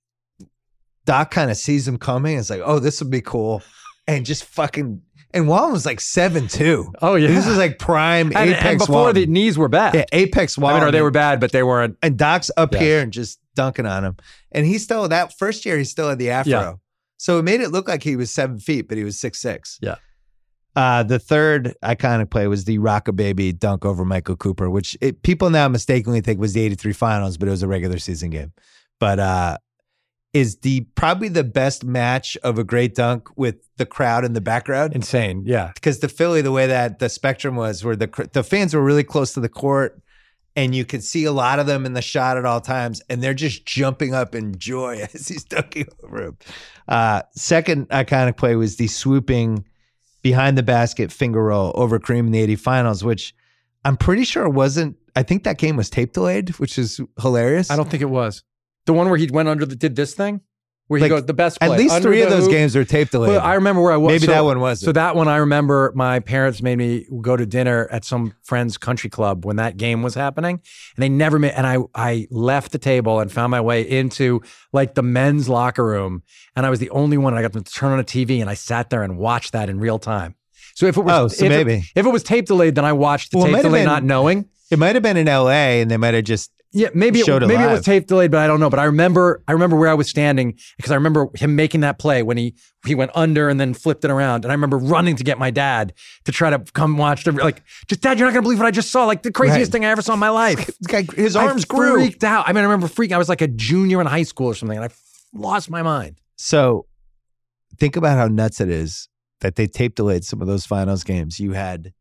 Doc kind of sees him coming. It's like, oh, this would be cool. And just fucking, and Walton was like 7'2". Oh, yeah. This is like prime apex and before Walton. the knees were bad. Yeah, apex I Walton. mean, or they were bad, but they weren't. And Doc's up Yeah. here and just dunking on him. And he still, that first year, he still had the afro. Yeah. So it made it look like he was 7 feet, but he was 6'6". Yeah. The third iconic play was the Rock-A-Baby dunk over Michael Cooper, which people now mistakenly think was the 83 finals, but it was a regular season game. But is probably the best match of a great dunk with the crowd in the background. Insane. Yeah. Because the Philly, the way that the spectrum was, where the fans were really close to the court, and you could see a lot of them in the shot at all times, and they're just jumping up in joy as he's dunking over him. Second iconic play was the swooping behind the basket finger roll over Kareem in the 80 finals, which I'm pretty sure wasn't. I think that game was tape delayed, which is hilarious. I don't think it was. The one where he went under did this thing? Where he Like, goes, the best play. At least under 3 of the those hoop. games are tape delayed. Well, I remember where I was. Maybe that one wasn't. So that one, I remember my parents made me go to dinner at some friend's country club when that game was happening, and they never made. And I left the table and found my way into like the men's locker room, and I was the only one. I got to turn on a TV, and I sat there and watched that in real time. So if it was, if it was tape delayed, then I watched the Well, it tape might have delay, been- not knowing. It might have been in LA, and they might have just Maybe it showed it was live. tape delayed, but I don't know. But I remember where I was standing because I remember him making that play when he went under and then flipped it around. And I remember running to get my dad to try to come watch Dad, you're not gonna believe what I just saw. Like the craziest Right. thing I ever saw in my life. This guy, his arms I grew. freaked out. I mean, I remember freaking. I was like a junior in high school or something, and I lost my mind. So think about how nuts it is that they tape delayed some of those finals games. You had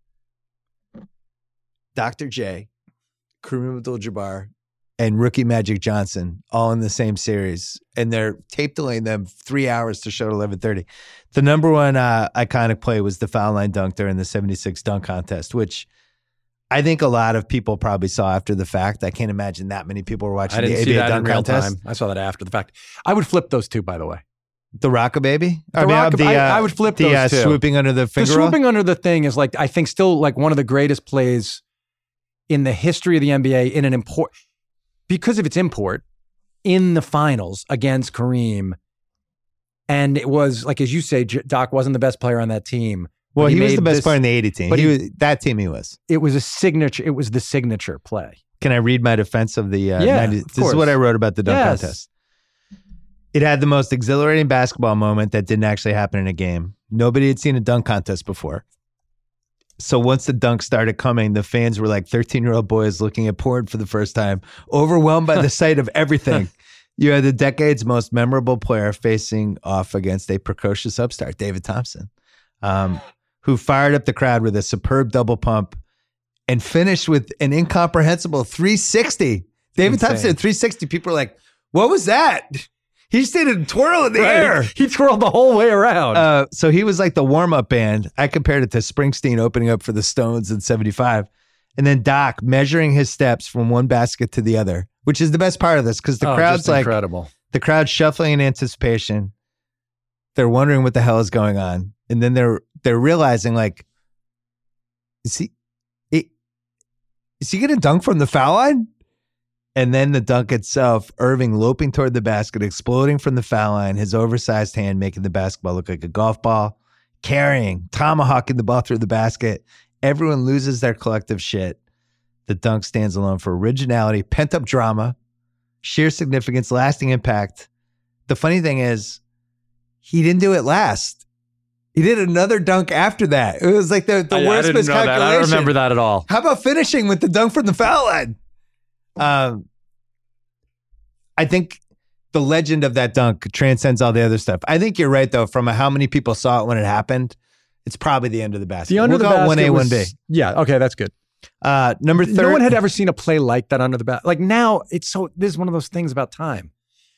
Dr. J, Kareem Abdul-Jabbar, and rookie Magic Johnson all in the same series, and they're tape delaying them 3 hours to show at 11:30. The number one iconic play was the foul line dunk during the 76 dunk contest, which I think a lot of people probably saw after the fact. I can't imagine that many people were watching I didn't the see ABA that in dunk real contest. time. I saw that after the fact. I would flip those two, by the way. The Rock-A-Baby? I would flip the those two. swooping under the The finger roll? swooping under the thing is like, I think still like one of the greatest plays in the history of the NBA in an import, because of its import in the finals against Kareem. And it was like, as you say, Doc wasn't the best player on that team. Well, but he was made the best this- player in the 80 team. but That team he was. It was a signature. It was the signature play. Can I read my defense of the 90s? of This is course. what I wrote about the dunk Yes. contest. It had the most exhilarating basketball moment that didn't actually happen in a game. Nobody had seen a dunk contest before. So once the dunks started coming, the fans were like 13-year-old boys looking at porn for the first time, overwhelmed by the sight of everything. You had the decade's most memorable player facing off against a precocious upstart, David Thompson, who fired up the crowd with a superb double pump and finished with an incomprehensible 360. David Insane. Thompson did 360. People were like, what was that? He just did a twirl in the air. He twirled the whole way around. So he was like the warm-up band. I compared it to Springsteen opening up for the Stones in 75. And then Doc measuring his steps from one basket to the other, which is the best part of this because the crowd's just like, incredible. the crowd's shuffling in anticipation. They're wondering what the hell is going on. And then they're realizing like, is he going to dunk from the foul line? And then the dunk itself, Irving loping toward the basket, exploding from the foul line, his oversized hand making the basketball look like a golf ball, carrying, tomahawking the ball through the basket. Everyone loses their collective shit. The dunk stands alone for originality, pent-up drama, sheer significance, lasting impact. The funny thing is, he didn't do it last. He did another dunk after that. It was like the worst miscalculation. I don't remember that at all. How about finishing with the dunk from the foul line? I think the legend of that dunk transcends all the other stuff. I think you're right, though, from how many people saw it when it happened. It's probably the end of the basket. The under the basket 1A, was, 1B. Yeah, okay, that's good. Number 3. No one had ever seen a play like that under the basket. Like now, this is one of those things about time.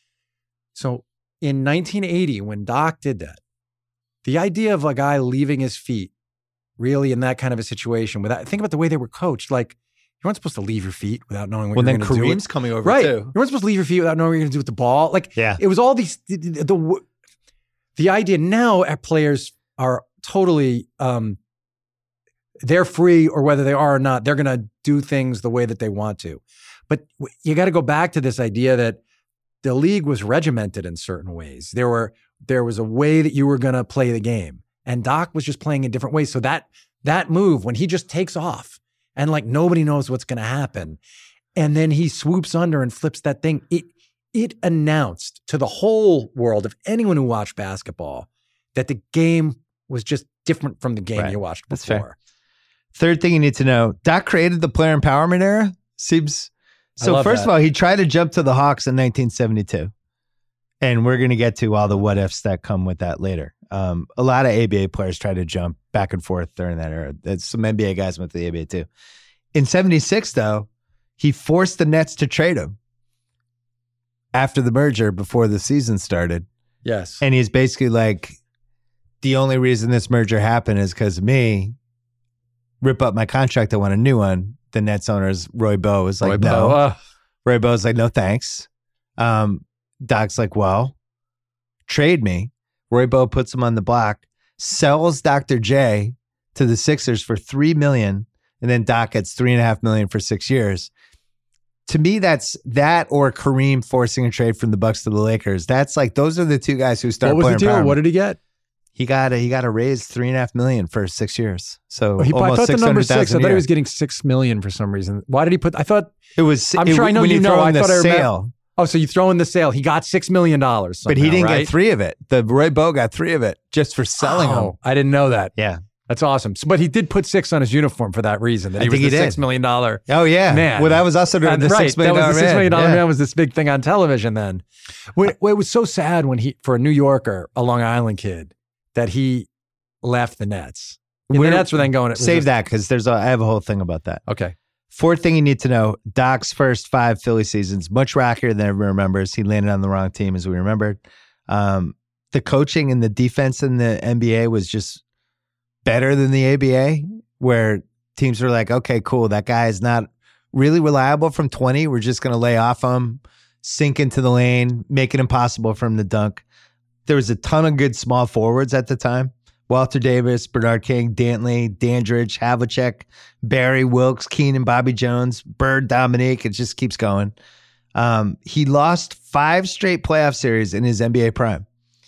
So in 1980, when Doc did that, the idea of a guy leaving his feet really in that kind of a situation, think about the way they were coached. Like, you weren't supposed to leave your feet without knowing what you're going to do. Well, then Kareem's coming over, right. too. You weren't supposed to leave your feet without knowing what you're going to do with the ball. Like, yeah. It was all these, the idea now at players are totally, they're free, or whether they are or not, they're going to do things the way that they want to. But you got to go back to this idea that the league was regimented in certain ways. There was a way that you were going to play the game, and Doc was just playing in different ways. So that move, when he just takes off and like nobody knows what's going to happen, and then he swoops under and flips that thing, it announced to the whole world, of anyone who watched basketball, that the game was just different from the game you watched before. That's fair. Third thing you need to know, Doc created the player empowerment era. So first of all, he tried to jump to the Hawks in 1972. And we're going to get to all the what ifs that come with that later. A lot of ABA players try to jump back and forth during that era. Some NBA guys went to the ABA too. In 76, though, he forced the Nets to trade him after the merger, before the season started. Yes. And he's basically like, the only reason this merger happened is because of me. Rip up my contract, I want a new one. The Nets owners, Roy Bowe, was like, no. Roy Bowe's like, no, thanks. Doc's like, well, trade me. Roy Bowe puts him on the block, sells Dr. J to the Sixers for $3 million, and then Doc gets $3.5 million for 6 years. To me, that's that, or Kareem forcing a trade from the Bucks to the Lakers. That's like, those are the two guys who start. What was the deal? What did he get? He got a raise $3.5 million for 6 years. So I almost thought the number 6. I thought he was getting getting $6 million for some reason. Why did he put? I thought it was. I'm sure I know when you know. I thought I remember. Sale. Oh, so you throw in the sale. He got $6 million. Somehow, but he didn't right? get 3 of it. The Roy Bowe got 3 of it just for selling them. I didn't know that. Yeah. That's awesome. So, but he did put 6 on his uniform for that reason. That he was the $6 million. Oh yeah, man. Well, that was also the $6 million that was the $6 million man. Man was this big thing on television then. It was so sad when for a New Yorker, a Long Island kid, that he left the Nets. The Nets were then going. Save that because I have a whole thing about that. Okay. Fourth thing you need to know: Doc's first 5 Philly seasons, much rockier than everyone remembers. He landed on the wrong team, as we remembered. The coaching and the defense in the NBA was just better than the ABA, where teams were like, okay, cool, that guy is not really reliable from 20. We're just going to lay off him, sink into the lane, make it impossible for him to dunk. There was a ton of good small forwards at the time. Walter Davis, Bernard King, Dantley, Dandridge, Havlicek, Barry, Wilkes, Keenan, Bobby Jones, Bird, Dominique. It just keeps going. He lost 5 straight playoff series in his NBA prime,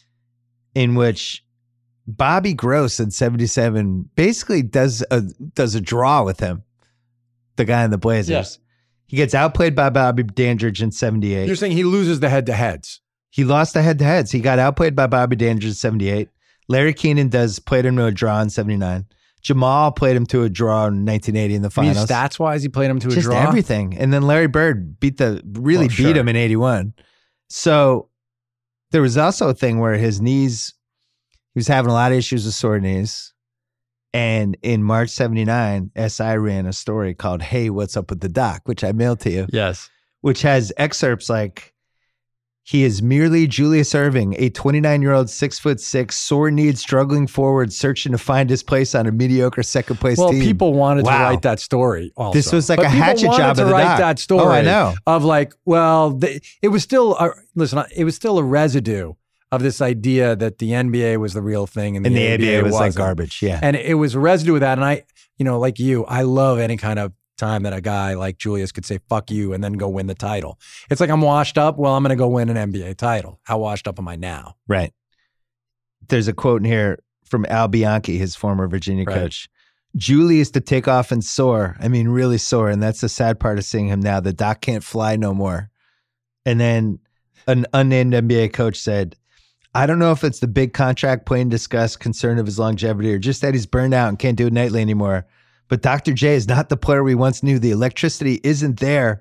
in which Bobby Gross in 77 basically does a draw with him, the guy in the Blazers. Yes. He gets outplayed by Bobby Dandridge in 78. You're saying he loses the head-to-heads. He lost the head-to-heads. He got outplayed by Bobby Dandridge in 78. Larry Keenan played him to a draw in 79. Jamal played him to a draw in 1980 in the finals. Stats-wise, he played him to a draw? Just everything. And then Larry Bird beat him in 81. So there was also a thing where his knees, he was having a lot of issues with sore knees. And in March 79, SI ran a story called Hey, What's Up with the Doc, which I mailed to you. Yes. Which has excerpts like, he is merely Julius Irving, a 29-year-old 6'6", sore kneed, struggling forward, searching to find his place on a mediocre second place team. Well, people wanted to write that story also. This was like a hatchet job of the write Doc. That story. Oh, I know. Of like, well, it was still, it was still a residue of this idea that the NBA was the real thing and And the ABA was like wasn't. garbage. Yeah. And it was a residue of that. And I, like you, I love any kind of time that a guy like Julius could say, fuck you, and then go win the title. It's like, I'm washed up. Well, I'm going to go win an NBA title. How washed up am I now? Right. There's a quote in here from Al Bianchi, his former Virginia coach. Julius to take off and soar. I mean, really soar. And that's the sad part of seeing him now. The Doc can't fly no more. And then an unnamed NBA coach said, I don't know if it's the big contract, plain discuss, concern of his longevity, or just that he's burned out and can't do it nightly anymore. But Dr. J is not the player we once knew. The electricity isn't there.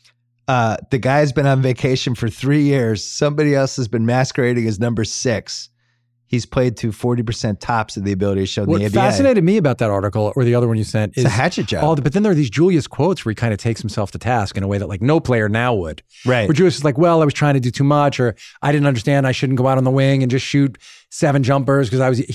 The guy has been on vacation for 3 years. Somebody else has been masquerading as number 6. He's played to 40% tops of the ability to show in the ABA. What fascinated me about that article, or the other one you sent, is It's a hatchet job. But then there are these Julius quotes where he kind of takes himself to task in a way that like no player now would. Right. Where Julius is like, well, I was trying to do too much, or I didn't understand I shouldn't go out on the wing and just shoot 7 jumpers because I was.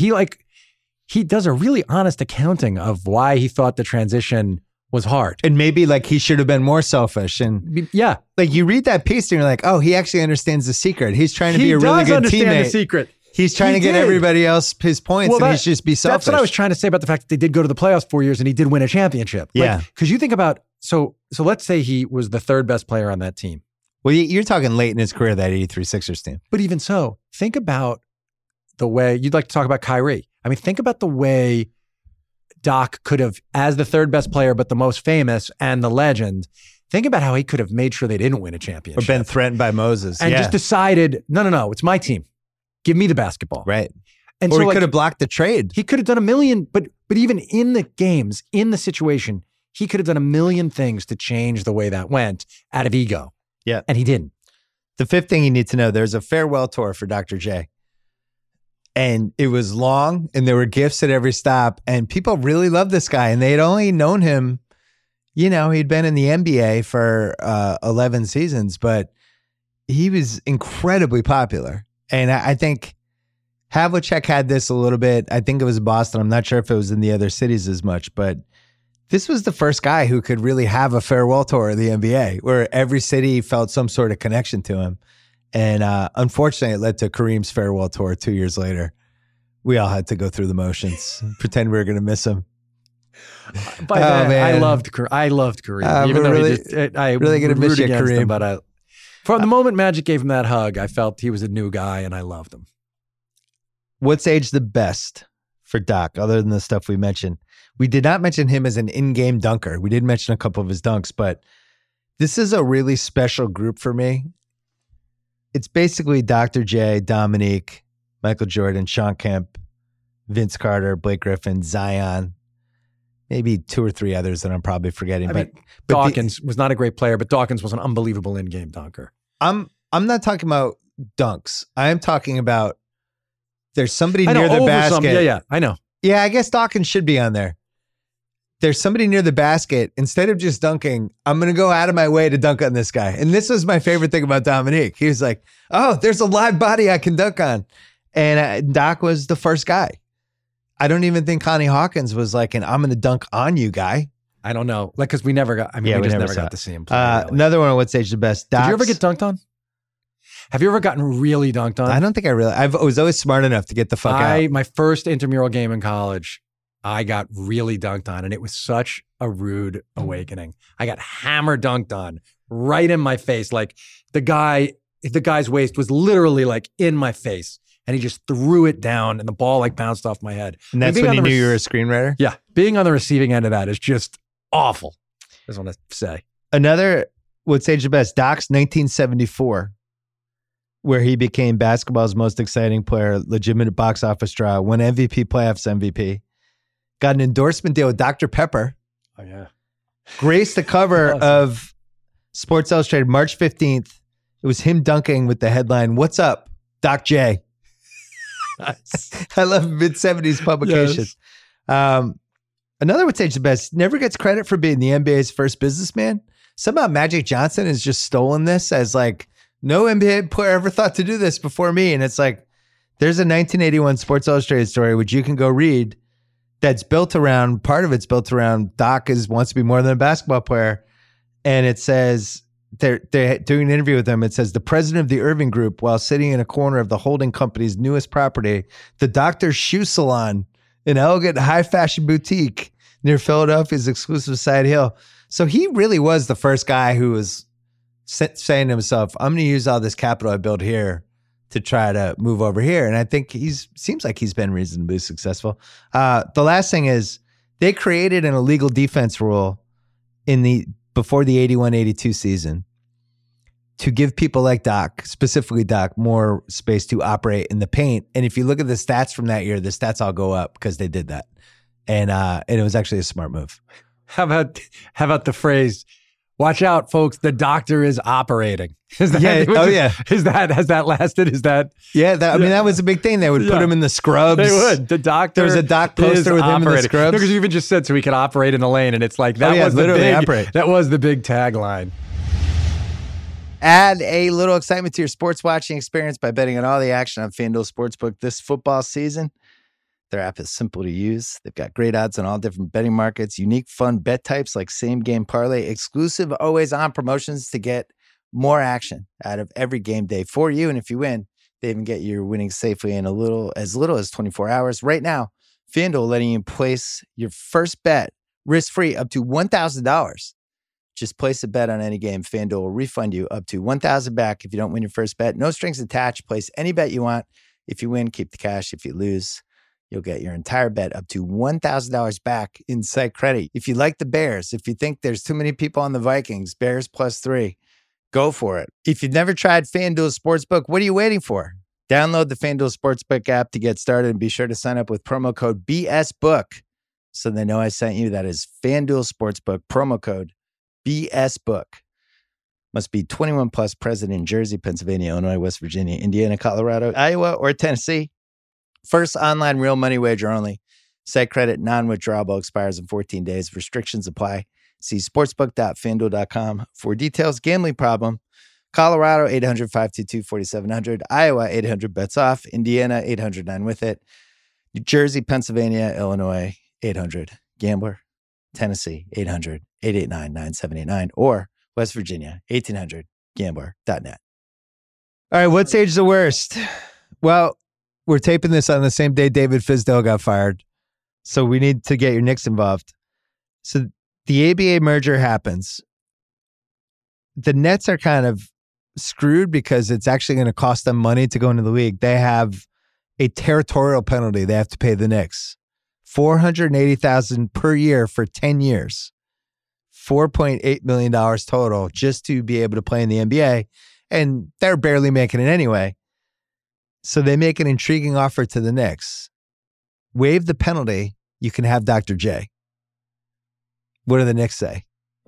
He does a really honest accounting of why he thought the transition was hard. And maybe like he should have been more selfish. And yeah, like you read that piece and you're like, oh, he actually understands the secret. He's trying to be a really does good understand teammate. the secret. He's trying to get everybody else his points, and he's just be selfish. That's what I was trying to say about the fact that they did go to the playoffs 4 years and he did win a championship. Yeah. Because you think about, so let's say he was the 3rd best player on that team. Well, you're talking late in his career, that 83 Sixers team. But even so, think about the way, you'd like to talk about Kyrie. I mean, think about the way Doc could have, as the 3rd best player, but the most famous and the legend, think about how he could have made sure they didn't win a championship. Or been threatened by Moses. And just decided, no, it's my team. Give me the basketball. Right. And or so he could have blocked the trade. He could have done a million, but even in the games, in the situation, he could have done a million things to change the way that went out of ego. Yeah. And he didn't. The 5th thing you need to know, there's a farewell tour for Dr. J. And it was long, and there were gifts at every stop, and people really loved this guy. And they had only known him, he'd been in the NBA for 11 seasons, but he was incredibly popular. And I think Havlicek had this a little bit. I think it was Boston. I'm not sure if it was in the other cities as much, but this was the first guy who could really have a farewell tour of the NBA, where every city felt some sort of connection to him. And unfortunately, it led to Kareem's farewell tour 2 years later. We all had to go through the motions, pretend we were going to miss him. By then, I loved Kareem. Even though I really going to miss you, Kareem. Him, but from the moment Magic gave him that hug, I felt he was a new guy, and I loved him. What's aged the best for Doc, other than the stuff we mentioned? We did not mention him as an in-game dunker. We did mention a couple of his dunks, but this is a really special group for me. It's basically Dr. J, Dominique, Michael Jordan, Sean Kemp, Vince Carter, Blake Griffin, Zion, maybe 2 or 3 others that I'm probably forgetting. But Dawkins was not a great player, but Dawkins was an unbelievable in-game dunker. I'm not talking about dunks. I am talking about there's somebody near the basket. Yeah, I know. Yeah, I guess Dawkins should be on there. There's somebody near the basket. Instead of just dunking, I'm going to go out of my way to dunk on this guy. And this was my favorite thing about Dominique. He was like, oh, there's a live body I can dunk on. And Doc was the first guy. I don't even think Connie Hawkins was like I'm going to dunk on you guy. I don't know. Because we never got, we just never got to see him play. Really. Another one, what's age the best? Did you ever get dunked on? Have you ever gotten really dunked on? I don't think I was always smart enough to get the fuck out. My first intramural game in college, I got really dunked on, and it was such a rude awakening. I got hammer dunked on right in my face. Like the guy's waist was literally like in my face, and he just threw it down, and the ball like bounced off my head. And that's when you knew you were a screenwriter? Yeah. Being on the receiving end of that is just awful. I just want to say. Another, what's age the best? Doc's 1974. Where he became basketball's most exciting player, legitimate box office draw, won MVP, playoffs MVP, got an endorsement deal with Dr. Pepper. Oh, yeah. Graced the cover of Sports Illustrated March 15th. It was him dunking with the headline, "What's up, Doc J?" I love mid-70s publications. Yes. Another would say the best, never gets credit for being the NBA's first businessman. Somehow Magic Johnson has just stolen this as like, no NBA player ever thought to do this before me. And it's like, there's a 1981 Sports Illustrated story, which you can go read, that's built around, part of it's built around Doc wants to be more than a basketball player. And it says, they're doing an interview with him. It says the president of the Irving Group, while sitting in a corner of the holding company's newest property, the Doctor's Shoe Salon, an elegant high fashion boutique near Philadelphia's exclusive Side Hill. So he really was the first guy who was saying to himself, I'm going to use all this capital I built here to try to move over here. And I think seems like he's been reasonably successful. The last thing is they created an illegal defense rule before the 81-82 season to give people like Doc, specifically Doc, more space to operate in the paint. And if you look at the stats from that year, the stats all go up because they did that. And it was actually a smart move. How about the phrase, watch out, folks, the Doctor is operating? Is that, has that lasted? Is that? Yeah, that was a big thing. They would put him in the scrubs. They would. The Doctor. There was a Doc poster with him in the scrubs. Because you even just said so he could operate in the lane, and it's like that was the big tagline. Add a little excitement to your sports watching experience by betting on all the action on FanDuel Sportsbook this football season. Their app is simple to use. They've got great odds on all different betting markets, unique fun bet types like same game parlay, exclusive always on promotions to get more action out of every game day for you. And if you win, they even get your winnings safely in as little as 24 hours. Right now, FanDuel letting you place your first bet risk-free up to $1,000. Just place a bet on any game. FanDuel will refund you up to $1,000 back if you don't win your first bet. No strings attached. Place any bet you want. If you win, keep the cash. If you lose, you'll get your entire bet up to $1,000 back in site credit. If you like the Bears, if you think there's too many people on the Vikings, Bears +3, go for it. If you've never tried FanDuel Sportsbook, what are you waiting for? Download the FanDuel Sportsbook app to get started and be sure to sign up with promo code BSBOOK so they know I sent you. That is FanDuel Sportsbook, promo code BSBOOK. Must be 21 plus, present in Jersey, Pennsylvania, Illinois, West Virginia, Indiana, Colorado, Iowa, or Tennessee. First online real money wager only. Site credit non-withdrawable, expires in 14 days. Restrictions apply. See sportsbook.fanduel.com for details. Gambling problem. Colorado, 800-522-4700. Iowa, 800-BETS-OFF. Indiana, 800-9-WITH-IT. New Jersey, Pennsylvania, Illinois, 800-GAMBLER. Tennessee, 800-889-9789. Or West Virginia, 1800-GAMBLER.net. All right, what stage is the worst? Well, we're taping this on the same day David Fizdale got fired. So we need to get your Knicks involved. So the ABA merger happens. The Nets are kind of screwed because it's actually going to cost them money to go into the league. They have a territorial penalty they have to pay the Knicks. $480,000 per year for 10 years. $4.8 million total just to be able to play in the NBA. And they're barely making it anyway. So they make an intriguing offer to the Knicks. Waive the penalty, you can have Dr. J. What do the Knicks say?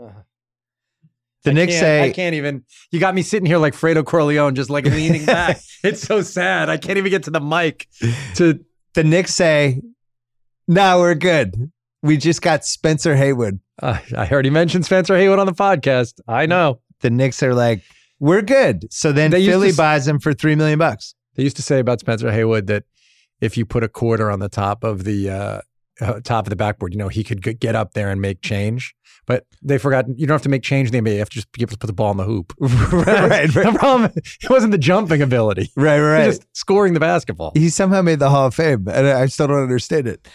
The Knicks say... I can't even... You got me sitting here like Fredo Corleone, just like leaning back. It's so sad. I can't even get to the mic. The Knicks say, no, we're good. We just got Spencer Haywood. I heard he mentioned Spencer Haywood on the podcast. I know. The Knicks are like, we're good. So then Philly buys him for $3 million. They used to say about Spencer Haywood that if you put a quarter on the top of the backboard, he could get up there and make change. But they forgot you don't have to make change in the NBA. You have to just be able to put the ball in the hoop. right. The problem, it wasn't the jumping ability. Right. Just scoring the basketball. He somehow made the Hall of Fame, and I still don't understand it.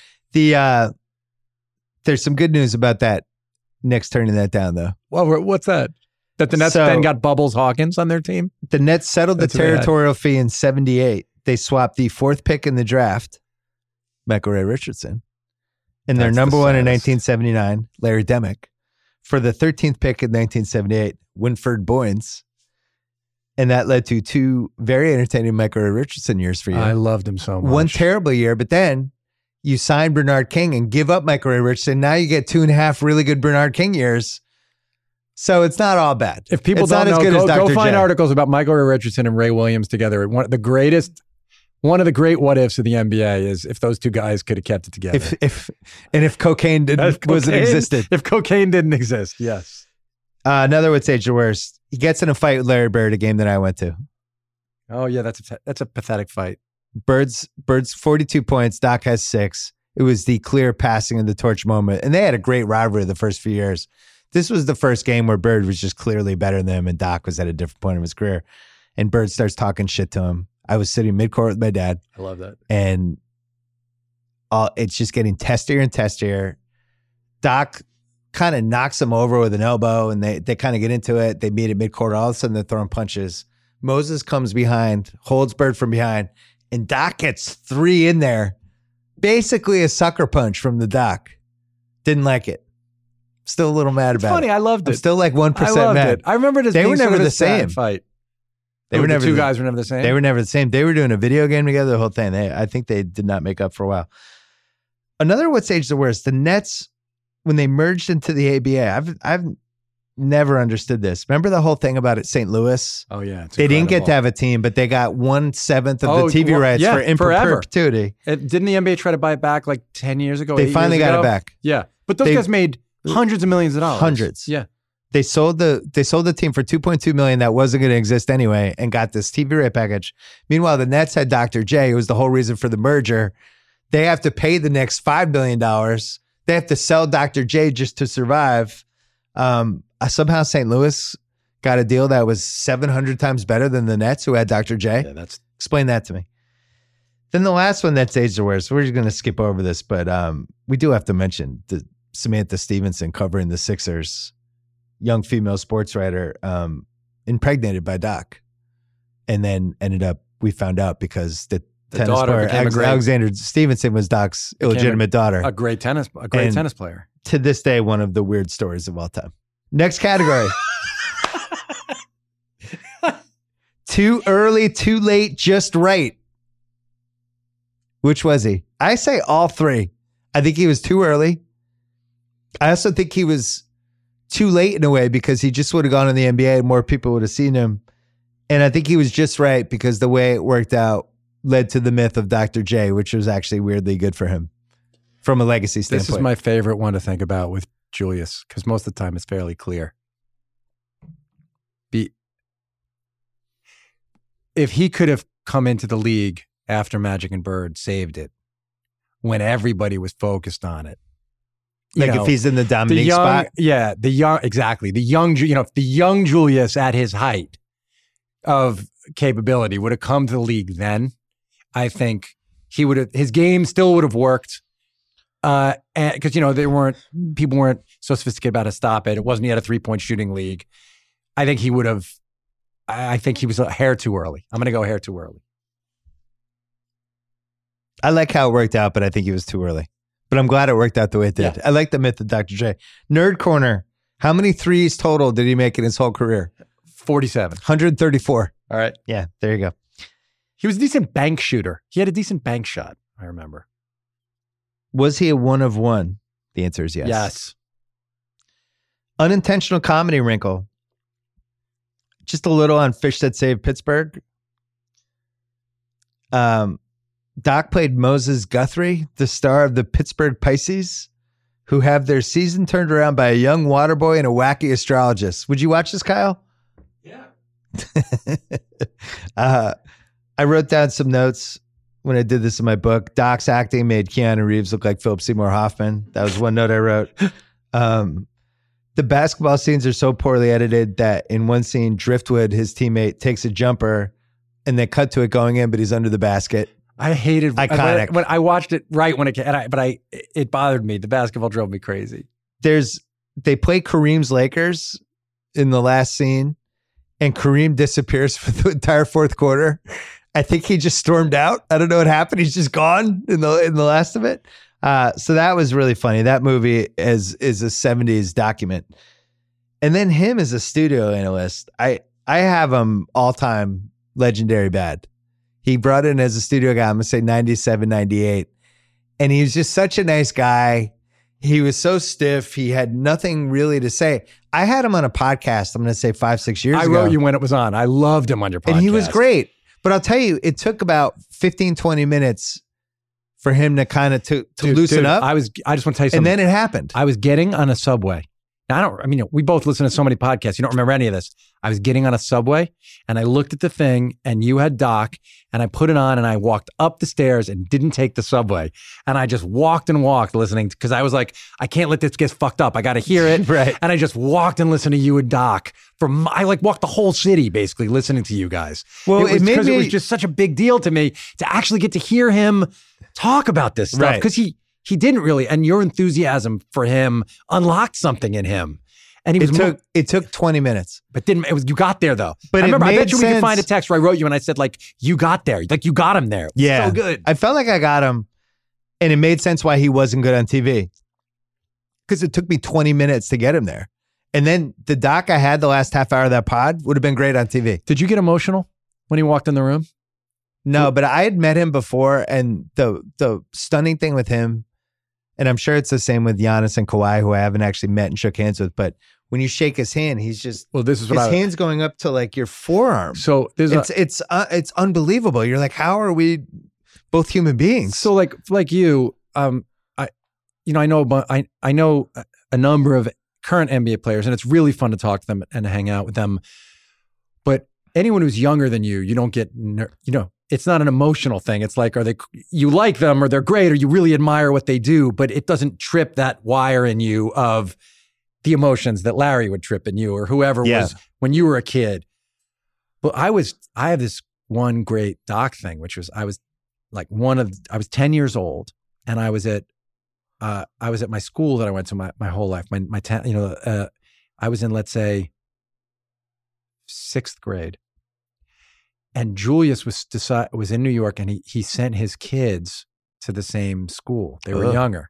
There's some good news about that. Knicks turning that down, though. Well, what's that? That the Nets then got Bubbles Hawkins on their team? The Nets settled the territorial fee in 1978. They swapped the 4th pick in the draft, Michael Ray Richardson, and their number one in 1979, Larry Demick, for the 13th pick in 1978, Winford Boynes. And that led to 2 very entertaining Michael Ray Richardson years for you. I loved him so much. 1 terrible year, but then you sign Bernard King and give up Michael Ray Richardson. Now you get 2.5 really good Bernard King years. So it's not all bad. If people don't know, go find articles about Michael Ray Richardson and Ray Williams together. One of the great what ifs of the NBA is if those two guys could have kept it together. If cocaine wasn't existed. If cocaine didn't exist, yes. Another would say the worst. He gets in a fight with Larry Bird, a game that I went to. Oh yeah, that's a pathetic fight. Bird's 42 points. Doc has 6. It was the clear passing of the torch moment, and they had a great rivalry the first few years. This was the first game where Bird was just clearly better than him and Doc was at a different point of his career. And Bird starts talking shit to him. I was sitting midcourt with my dad. I love that. And it's just getting testier and testier. Doc kind of knocks him over with an elbow and they kind of get into it. They meet at midcourt. All of a sudden they're throwing punches. Moses comes behind, holds Bird from behind, and Doc gets 3 in there. Basically a sucker punch from the Doc. Didn't like it. Still a little mad about it. Funny, I loved it. I'm still like 1% I loved mad. it. I remember this. They were being never sort of the a sad same. fight. They were never the two guys were never the same. They were never the same. They were doing a video game together, the whole thing. I think they did not make up for a while. Another what's aged the worst, the Nets, when they merged into the ABA, I've never understood this. Remember the whole thing about it, St. Louis? Oh, yeah. They didn't get to have a team, but they got 1/7 of the TV rights for in perpetuity. Didn't the NBA try to buy it back like 10 years ago? They finally got it back. Yeah. But those guys made hundreds of millions of dollars. Hundreds. Yeah. They sold the team for $2.2 million that wasn't going to exist anyway and got this TV right package. Meanwhile, the Nets had Dr. J, who was the whole reason for the merger. They have to pay the next $5 billion. They have to sell Dr. J just to survive. Somehow St. Louis got a deal that was 700 times better than the Nets, who had Dr. J. Yeah, Explain that to me. Then the last one that's aged the worst. We're just going to skip over this, but we do have to mention the Samantha Stevenson covering the Sixers, young female sports writer, impregnated by Doc, and then we found out because the tennis daughter player Alexander Stevenson was Doc's illegitimate daughter. A great tennis player. To this day, one of the weird stories of all time. Next category. Too early, too late, just right. Which was he? I say all 3. I think he was too early. I also think he was too late in a way because he just would have gone in the NBA and more people would have seen him. And I think he was just right because the way it worked out led to the myth of Dr. J, which was actually weirdly good for him from a legacy standpoint. This is my favorite one to think about with Julius because most of the time it's fairly clear. If he could have come into the league after Magic and Bird saved it when everybody was focused on it. If he's in the Dominique spot? Yeah, exactly. The young Julius at his height of capability would have come to the league then, I think his game still would have worked. Because, people weren't so sophisticated about how to stop it. It wasn't yet a 3-point shooting league. I think he was a hair too early. I'm going to go hair too early. I like how it worked out, but I think he was too early. But I'm glad it worked out the way it did. Yeah. I like the myth of Dr. J. Nerd Corner. How many threes total did he make in his whole career? 47. 134. All right. Yeah, there you go. He was a decent bank shooter. He had a decent bank shot, I remember. Was he a 1 of 1? The answer is yes. Yes. Unintentional comedy wrinkle. Just a little on Fish That Saved Pittsburgh. Doc played Moses Guthrie, the star of the Pittsburgh Pisces, who have their season turned around by a young water boy and a wacky astrologist. Would you watch this, Kyle? Yeah. I wrote down some notes when I did this in my book. Doc's acting made Keanu Reeves look like Philip Seymour Hoffman. That was one note I wrote. The basketball scenes are so poorly edited that in one scene, Driftwood, his teammate, takes a jumper and they cut to it going in, but he's under the basket. I hated iconic. When I watched it right when it came, it bothered me. The basketball drove me crazy. They play Kareem's Lakers in the last scene, and Kareem disappears for the entire fourth quarter. I think he just stormed out. I don't know what happened. He's just gone in the last of it. So that was really funny. That movie is a 70s document. And then him as a studio analyst, I have him all-time legendary bad. He brought in as a studio guy, I'm going to say 97, 98. And he was just such a nice guy. He was so stiff. He had nothing really to say. I had him on a podcast, I'm going to say 5-6 years ago. I wrote you when it was on. I loved him on your podcast. And he was great. But I'll tell you, it took about 15, 20 minutes for him to kind of to loosen up. I just want to tell you something. And then it happened. I was getting on a subway Now, we both listen to so many podcasts. You don't remember any of this. I was getting on a subway and I looked at the thing and you had Doc and I put it on and I walked up the stairs and didn't take the subway. And I just walked and walked listening because I was like, I can't let this get fucked up. I got to hear it. Right. And I just walked and listened to you and Doc. I walked the whole city basically listening to you guys. Well, it was just such a big deal to me to actually get to hear him talk about this stuff because he didn't really, and your enthusiasm for him unlocked something in him. And it took 20 minutes. But you got there though. But I bet you we sense. could find a text where I wrote you and I said you got there. You got him there. Yeah. So good. I felt like I got him and it made sense why he wasn't good on TV. Because it took me 20 minutes to get him there. And then the Doc I had the last half hour of that pod would have been great on TV. Did you get emotional when he walked in the room? No, but I had met him before and the stunning thing with him, and I'm sure it's the same with Giannis and Kawhi, who I haven't actually met and shook hands with. But when you shake his hand, he's just this is his hand's going up to your forearm. So it's unbelievable. You're like, how are we both human beings? So like you, I know a number of current NBA players, and it's really fun to talk to them and hang out with them. But anyone who's younger than you don't get it's not an emotional thing. It's like, you like them or they're great or you really admire what they do, but it doesn't trip that wire in you of the emotions that Larry would trip in you or whoever was when you were a kid. But I have this one great Doc thing, which was I was 10 years old and I was at my school that I went to my whole life. I was in, let's say, 6th grade. And Julius was in New York and he sent his kids to the same school. They were younger.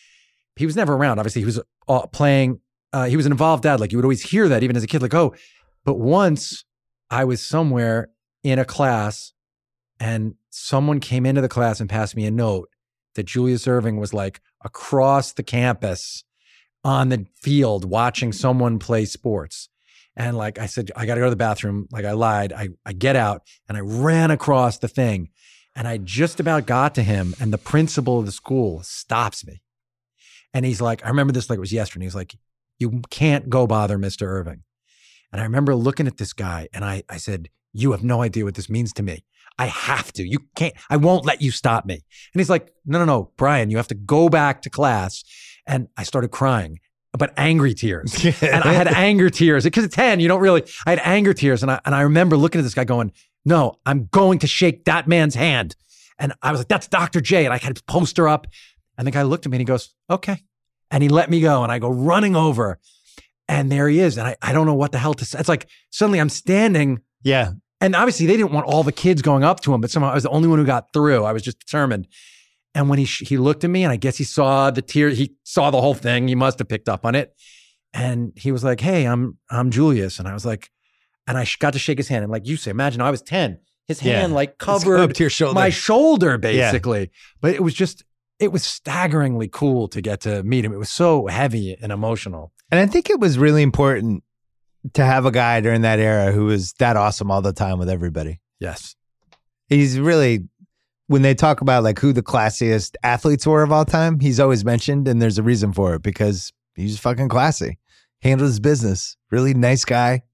He was never around. Obviously, he was playing. He was an involved dad. You would always hear that even as a kid, but once I was somewhere in a class and someone came into the class and passed me a note that Julius Erving was across the campus on the field watching someone play sports. And I said, I got to go to the bathroom. I lied. I get out and I ran across the thing and I just about got to him. And the principal of the school stops me. And he's like, I remember this like it was yesterday. He's like, you can't go bother Mr. Erving. And I remember looking at this guy and I said, you have no idea what this means to me. I have to. You can't. I won't let you stop me. And he's like, no, Brian, you have to go back to class. And I started crying. But angry tears. And I had anger tears. Because at 10, you don't really, I had anger tears. And I remember looking at this guy going, no, I'm going to shake that man's hand. And I was like, that's Dr. J. And I had his poster up. And the guy looked at me and he goes, okay. And he let me go. And I go running over. And there he is. And I don't know what the hell to say. It's like suddenly I'm standing. Yeah. And obviously they didn't want all the kids going up to him. But somehow I was the only one who got through. I was just determined. And when he looked at me and I guess he saw the tear, he saw the whole thing. He must have picked up on it. And he was like, hey, I'm Julius. And I was like, and I got to shake his hand. And like you say, imagine I was 10. His hand covered up to your shoulder. My shoulder basically. Yeah. But it was staggeringly cool to get to meet him. It was so heavy and emotional. And I think it was really important to have a guy during that era who was that awesome all the time with everybody. Yes. He's really... When they talk about who the classiest athletes were of all time, he's always mentioned, and there's a reason for it because he's fucking classy. Handled his business. Really nice guy.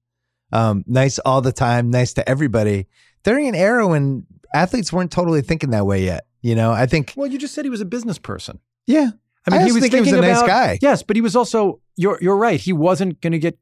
Nice all the time. Nice to everybody. During an era when athletes weren't totally thinking that way yet. I think. Well, you just said he was a business person. Yeah. I mean, he was a nice guy. Yes, but he was also. You're right. He wasn't going to get.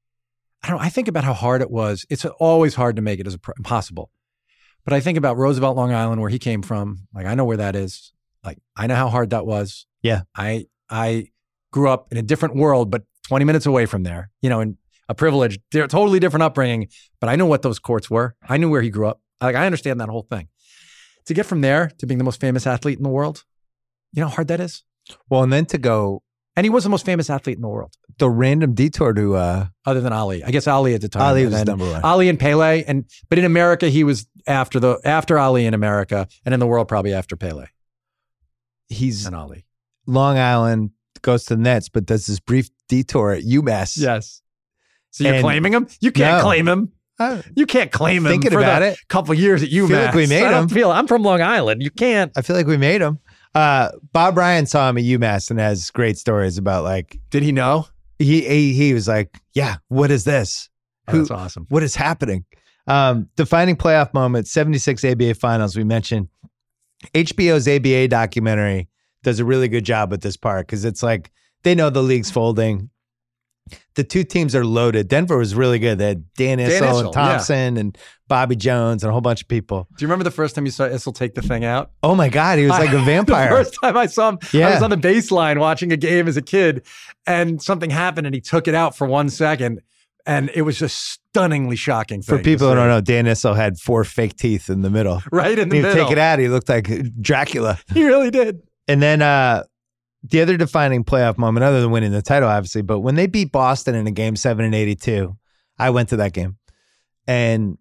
I think about how hard it was. It's always hard to make it as impossible. But I think about Roosevelt, Long Island, where he came from. I know where that is. I know how hard that was. Yeah. I grew up in a different world, but 20 minutes away from there, in a privileged, totally different upbringing. But I know what those courts were. I knew where he grew up. I understand that whole thing. To get from there to being the most famous athlete in the world, you know how hard that is? Well, and then to go. And he was the most famous athlete in the world. The random detour to other than Ali. I guess Ali at the time. Ali was number one. Ali and Pele, but in America he was after Ali in America, and in the world probably after Pele. He's and Ali. Long Island, goes to the Nets, but does this brief detour at UMass. Yes. So you're claiming him? You can't claim him. You can't claim him thinking for about the it. Couple years at UMass. I feel like we made him. I'm from Long Island. You can't. I feel like we made him. Bob Ryan saw him at UMass and has great stories about Did he know? He was like, yeah, what is this? Oh, that's awesome. What is happening? Defining playoff moment, 76 ABA finals. We mentioned HBO's ABA documentary does a really good job with this part because it's like they know the league's folding. The two teams are loaded. Denver was really good. They had Dan Issel and Thompson and Bobby Jones and a whole bunch of people. Do you remember the first time you saw Issel take the thing out? Oh my God, he was like a vampire. The first time I saw him, I was on the baseline watching a game as a kid, and something happened, and he took it out for 1 second, and it was just stunningly shocking. For people who don't know, Dan Issel had 4 fake teeth in the middle. Right in the middle. He'd take it out, he looked like Dracula. He really did. And then the other defining playoff moment, other than winning the title, obviously, but when they beat Boston in a game 7 in 82, I went to that game. And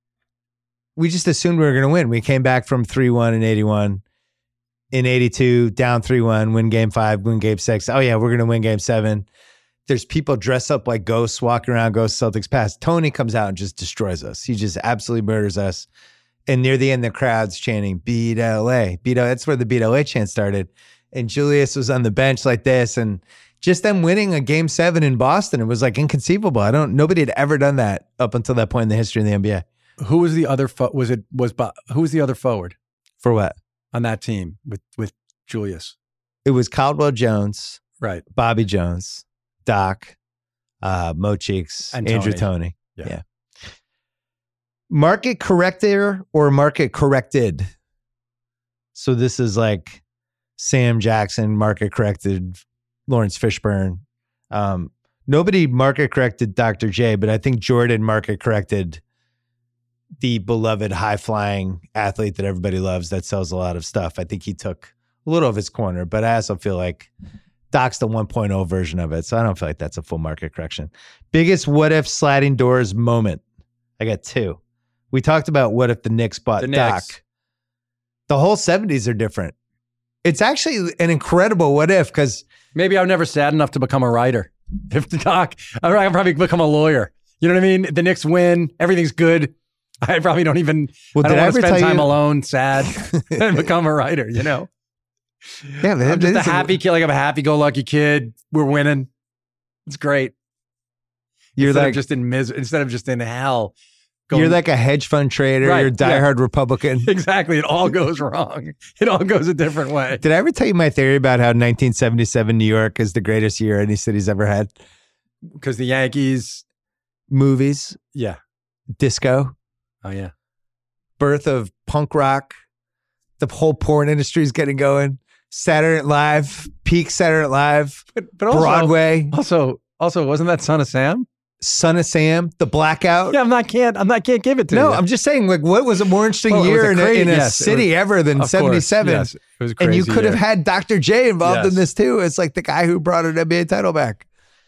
we just assumed we were going to win. We came back from 3-1 in 81. In 82, down 3-1, win game 5, win game 6. Oh, yeah, we're going to win game 7. There's people dressed up like ghosts walking around Ghost Celtics Pass. Tony comes out and just destroys us. He just absolutely murders us. And near the end, the crowd's chanting, beat LA. That's where the beat LA chant started. And Julius was on the bench like this. And just them winning a game 7 in Boston, it was like inconceivable. Nobody had ever done that up until that point in the history of the NBA. Who was the other who was the other forward For what? on that team with Julius? It was Caldwell Jones, Right. Bobby Jones, Doc, Mo Cheeks, And Andrew Tony. Toney. Yeah. Market corrector or market corrected? So this is like Sam Jackson market corrected Lawrence Fishburne. Nobody market corrected Dr. J, but I think Jordan market corrected the beloved high flying athlete that everybody loves that sells a lot of stuff. I think he took a little of his corner, but I also feel like Doc's the 1.0 version of it. So I don't feel like that's a full market correction. Biggest what if sliding doors moment. I got 2. We talked about what if the Knicks bought Doc. The whole 70s are different. It's actually an incredible what if, because maybe I'm never sad enough to become a writer. If the Doc, I'd probably become a lawyer. You know what I mean? The Knicks win, everything's good. I probably don't even. I don't want to spend time alone, sad, and become a writer. You know? Yeah, man. I'm just a happy kid. Like I'm a happy-go-lucky kid. We're winning. It's great. Instead of just in hell. You're like a hedge fund trader. Right, You're a diehard Republican. Exactly. It all goes wrong. It all goes a different way. Did I ever tell you my theory about how 1977 New York is the greatest year any city's ever had? Because the Yankees. Movies. Yeah. Disco. Oh, yeah. Birth of punk rock. The whole porn industry is getting going. Saturday Night Live. Peak Saturday Night Live. But also, Broadway. Also, wasn't that Son of Sam? Son of Sam, The Blackout. Yeah, can't give it to you. No, I'm just saying, like, what was a more interesting year in a city ever than 77? Yes, it was a crazy and you could have year. had Dr. J involved in this too. It's like the guy who brought an NBA title back.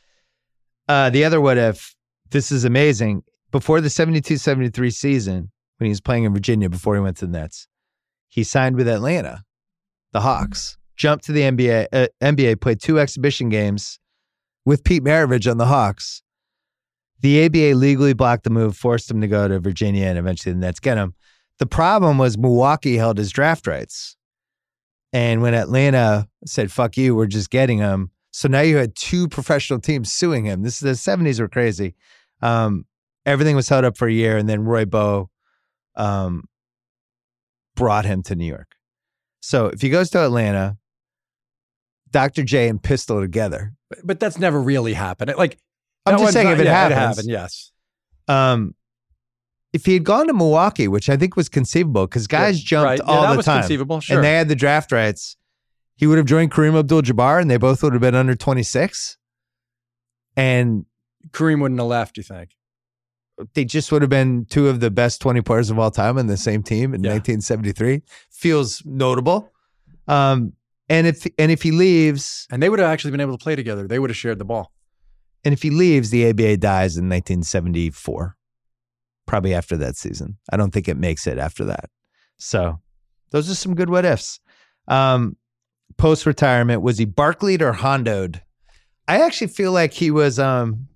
The other what if, this is amazing. Before the 72-73 season, when he was playing in Virginia before he went to the Nets, he signed with Atlanta, the Hawks, jumped to the NBA, played 2 exhibition games with Pete Maravich on the Hawks. The ABA legally blocked the move, forced him to go to Virginia, and eventually the Nets get him. The problem was Milwaukee held his draft rights. And when Atlanta said, fuck you, we're just getting him. So now you had 2 professional teams suing him. The 70s were crazy. Everything was held up for a year, and then Roy Bowe brought him to New York. So if he goes to Atlanta, Dr. J and Pistol together. But that's never really happened. Like, I'm just saying if it happens. It happened, yes. If he had gone to Milwaukee, which I think was conceivable, because guys jumped all the time. That was conceivable, sure. And they had the draft rights. He would have joined Kareem Abdul-Jabbar, and they both would have been under 26. And Kareem wouldn't have left, you think? They just would have been 2 of the best 20 players of all time in the same team in 1973. Feels notable. And if he leaves, and they would have actually been able to play together. They would have shared the ball. And if he leaves, the ABA dies in 1974, probably after that season. I don't think it makes it after that. So those are some good what ifs. Post-retirement, was he Barkley'd or Hondo'd? I actually feel like he was Hondo'd.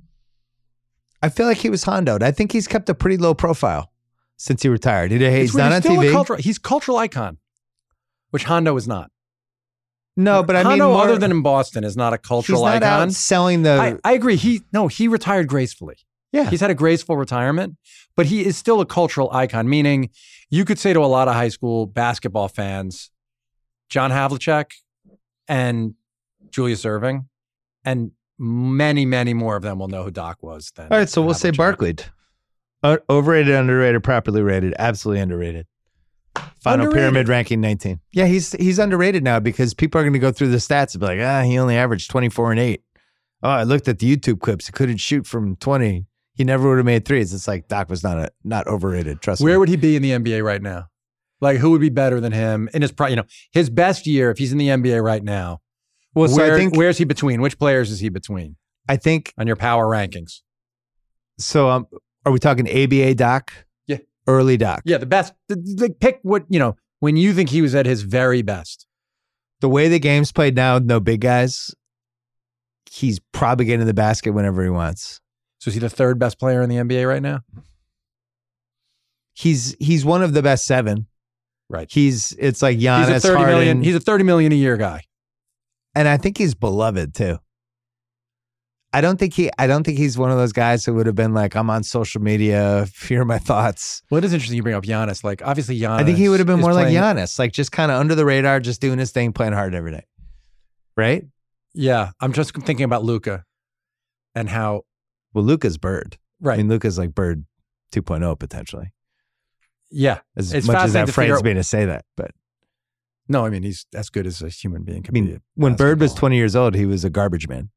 I think he's kept a pretty low profile since he retired. He's not on TV. He's cultural icon, which Hondo is not. No, but I mean, Hano, more, other than in Boston, is not a he's cultural not icon. out selling the. I agree. He retired gracefully. Yeah. He's had a graceful retirement, but he is still a cultural icon, meaning you could say to a lot of high school basketball fans, John Havlicek and Julius Erving, and many, many more of them will know who Doc was than. All right, so we'll say Barkley. Overrated, underrated, properly rated, absolutely underrated. Final Underrated. pyramid ranking 19. Yeah, he's underrated now because people are going to go through the stats and be like, he only averaged 24 and 8. Oh, I looked at the YouTube clips. He couldn't shoot from 20. He never would have made threes. It's like Doc was not overrated. Trust me. Where would he be in the NBA right now? Like, who would be better than him in his best year if he's in the NBA right now? Well, so I think, where's he between? Which players is he between? I think on your power rankings. So, are we talking ABA Doc? Yeah, early Doc. Yeah, the best. Pick what when you think he was at his very best. The way the game's played now, with no big guys, he's probably getting the basket whenever he wants. So is he the third best player in the NBA right now? He's one of the best 7. Right. It's like Giannis, he's a $30 million. He's a $30 million a year guy. And I think he's beloved too. I don't think he's one of those guys who would have been like, I'm on social media, here are my thoughts. Well, it is interesting you bring up Giannis. Like, obviously Giannis. I think he would have been more like Giannis, like just kind of under the radar, just doing his thing, playing hard every day. Right? Yeah. I'm just thinking about Luka and how. Well, Luka's Bird. Right. I mean, Luka's like Bird 2.0 potentially. Yeah. As much as that frightens me to say that, but. No, I mean, he's as good as a human being can be. When Bird was 20 years old, he was a garbage man.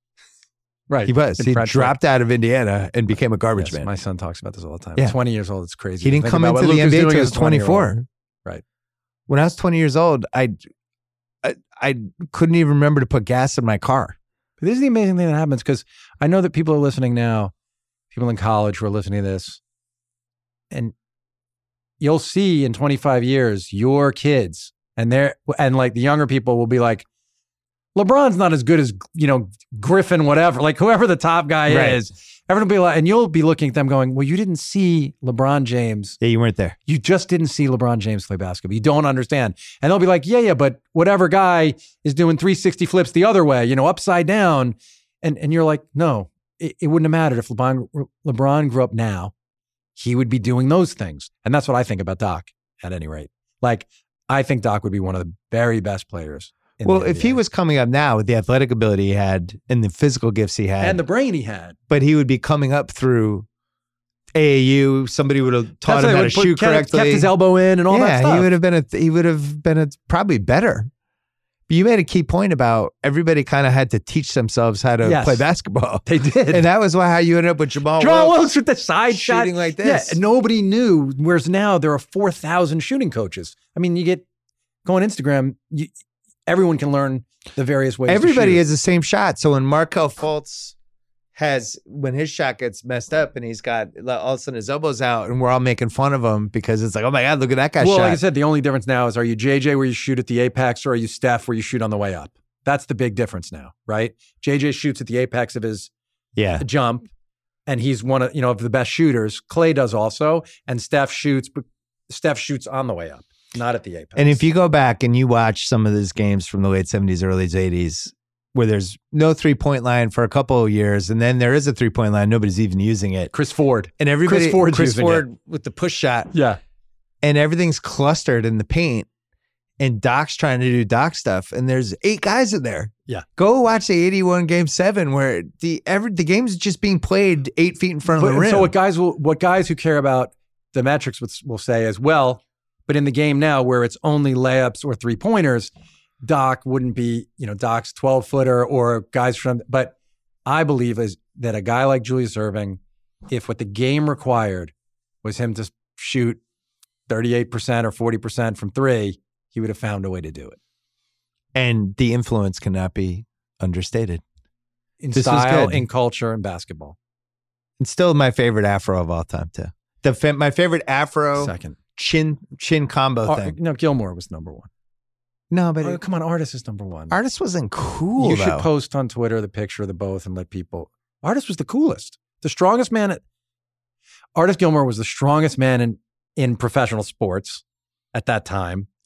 Right. He was. He dropped out of Indiana and became a garbage man. My son talks about this all the time. Yeah. 20 years old, it's crazy. He didn't come into the NBA until he was 24. Right. When I was 20 years old, I couldn't even remember to put gas in my car. But this is the amazing thing that happens because I know that people are listening now, people in college who are listening to this, and you'll see in 25 years your kids and like the younger people will be like, LeBron's not as good as, Griffin, whatever, like whoever the top guy is. Everyone will be like, and you'll be looking at them going, well, you didn't see LeBron James. Yeah, you weren't there. You just didn't see LeBron James play basketball. You don't understand. And they'll be like, yeah, but whatever guy is doing 360 flips the other way, upside down. And you're like, no, it wouldn't have mattered if LeBron grew up now. He would be doing those things. And that's what I think about Doc, at any rate. Like, I think Doc would be one of the very best players. Well, if he was coming up now with the athletic ability he had and the physical gifts he had. And the brain he had. But he would be coming up through AAU. Somebody would have taught him how to shoot correctly. Kept his elbow in and all that stuff. Yeah, he would have been probably better. But you made a key point about everybody kind of had to teach themselves how to play basketball. They did. And that was how you ended up with Jamal Wilkes with the side shot. Shooting like this. Yeah, and nobody knew, whereas now there are 4,000 shooting coaches. I mean, go on Instagram, everyone can learn the various ways. Everybody has the same shot. So when Markelle Fultz when his shot gets messed up and he's got all of a sudden his elbows out and we're all making fun of him because it's like, oh my God, look at that guy's shot. Well, like I said, the only difference now is, are you JJ where you shoot at the apex, or are you Steph where you shoot on the way up? That's the big difference now, right? JJ shoots at the apex of his jump, and he's one of the best shooters. Clay does also, and Steph shoots on the way up, not at the apex. And if you go back and you watch some of these games from the late 70s, early 80s, where there's no 3-point line for a couple of years, and then there is a 3-point line, nobody's even using it. Chris Ford. And everybody, Chris Ford with the push shot. Yeah. And everything's clustered in the paint, and Doc's trying to do Doc stuff, and there's 8 guys in there. Yeah. Go watch the 81 Game 7 where the game's just being played 8 feet in front of the rim. So what guys who care about the metrics will say as well, but in the game now where it's only layups or 3-pointers, Doc wouldn't be, Doc's 12-footer or guys but I believe that a guy like Julius Erving, if what the game required was him to shoot 38% or 40% from 3, he would have found a way to do it. And the influence cannot be understated. In style, in culture, in basketball. And still my favorite afro of all time, too. My favorite afro second chin combo thing. No, Gilmore was number 1. No, but come on, Artist is number 1. Artist wasn't cool. You should post on Twitter the picture of the both and let people. Artist was the coolest, the strongest man. Artist Gilmore was the strongest man in professional sports at that time.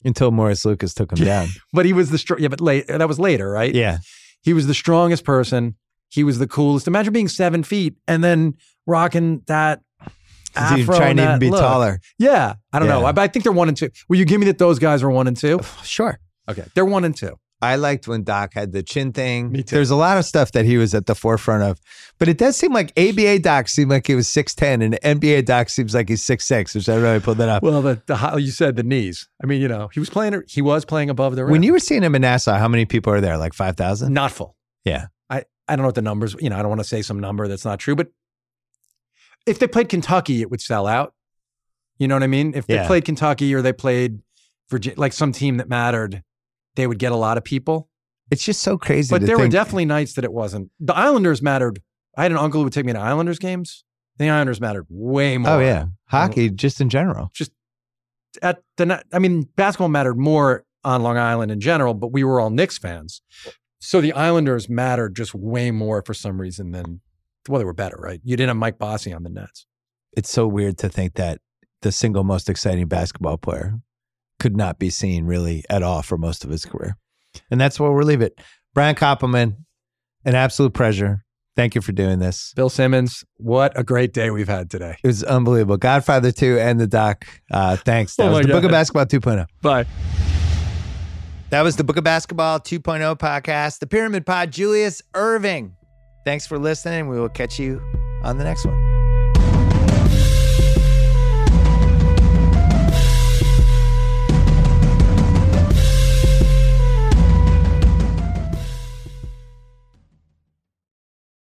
Until Morris Lucas took him down. But he was that was later, right? Yeah. He was the strongest person. He was the coolest. Imagine being 7 feet and then rocking that afro. Trying to even be look. taller. Yeah. I don't know. I think they're 1 and 2. Will you give me that those guys are 1 and 2? Sure. Okay. They're 1 and 2. I liked when Doc had the chin thing. Me too. There's a lot of stuff that he was at the forefront of. But it does seem like ABA Doc seemed like he was 6'10", and NBA Doc seems like he's 6'6", which I really pulled that up. Well, you said the knees. I mean, he was playing above the rim. When you were seeing him in Nassau, how many people are there? Like 5,000? Not full. Yeah. I don't know what the numbers, I don't want to say some number that's not true, but if they played Kentucky, it would sell out. You know what I mean? If they played Kentucky or they played Virginia, like some team that mattered, they would get a lot of people. It's just so crazy. But there were definitely nights that it wasn't. The Islanders mattered. I had an uncle who would take me to Islanders games. The Islanders mattered way more. Oh, yeah. Hockey, just in general. Just basketball mattered more on Long Island in general, but we were all Knicks fans. So the Islanders mattered just way more for some reason than, well, they were better, right? You didn't have Mike Bossy on the Nets. It's so weird to think that the single most exciting basketball player could not be seen really at all for most of his career. And that's where we'll leave it. Brian Koppelman, an absolute pleasure. Thank you for doing this. Bill Simmons, what a great day we've had today. It was unbelievable. Godfather 2 and the doc. Thanks. That was the Book of Basketball 2.0. Bye. That was the Book of Basketball 2.0 podcast, the Pyramid Pod, Julius Erving. Thanks for listening. We will catch you on the next one.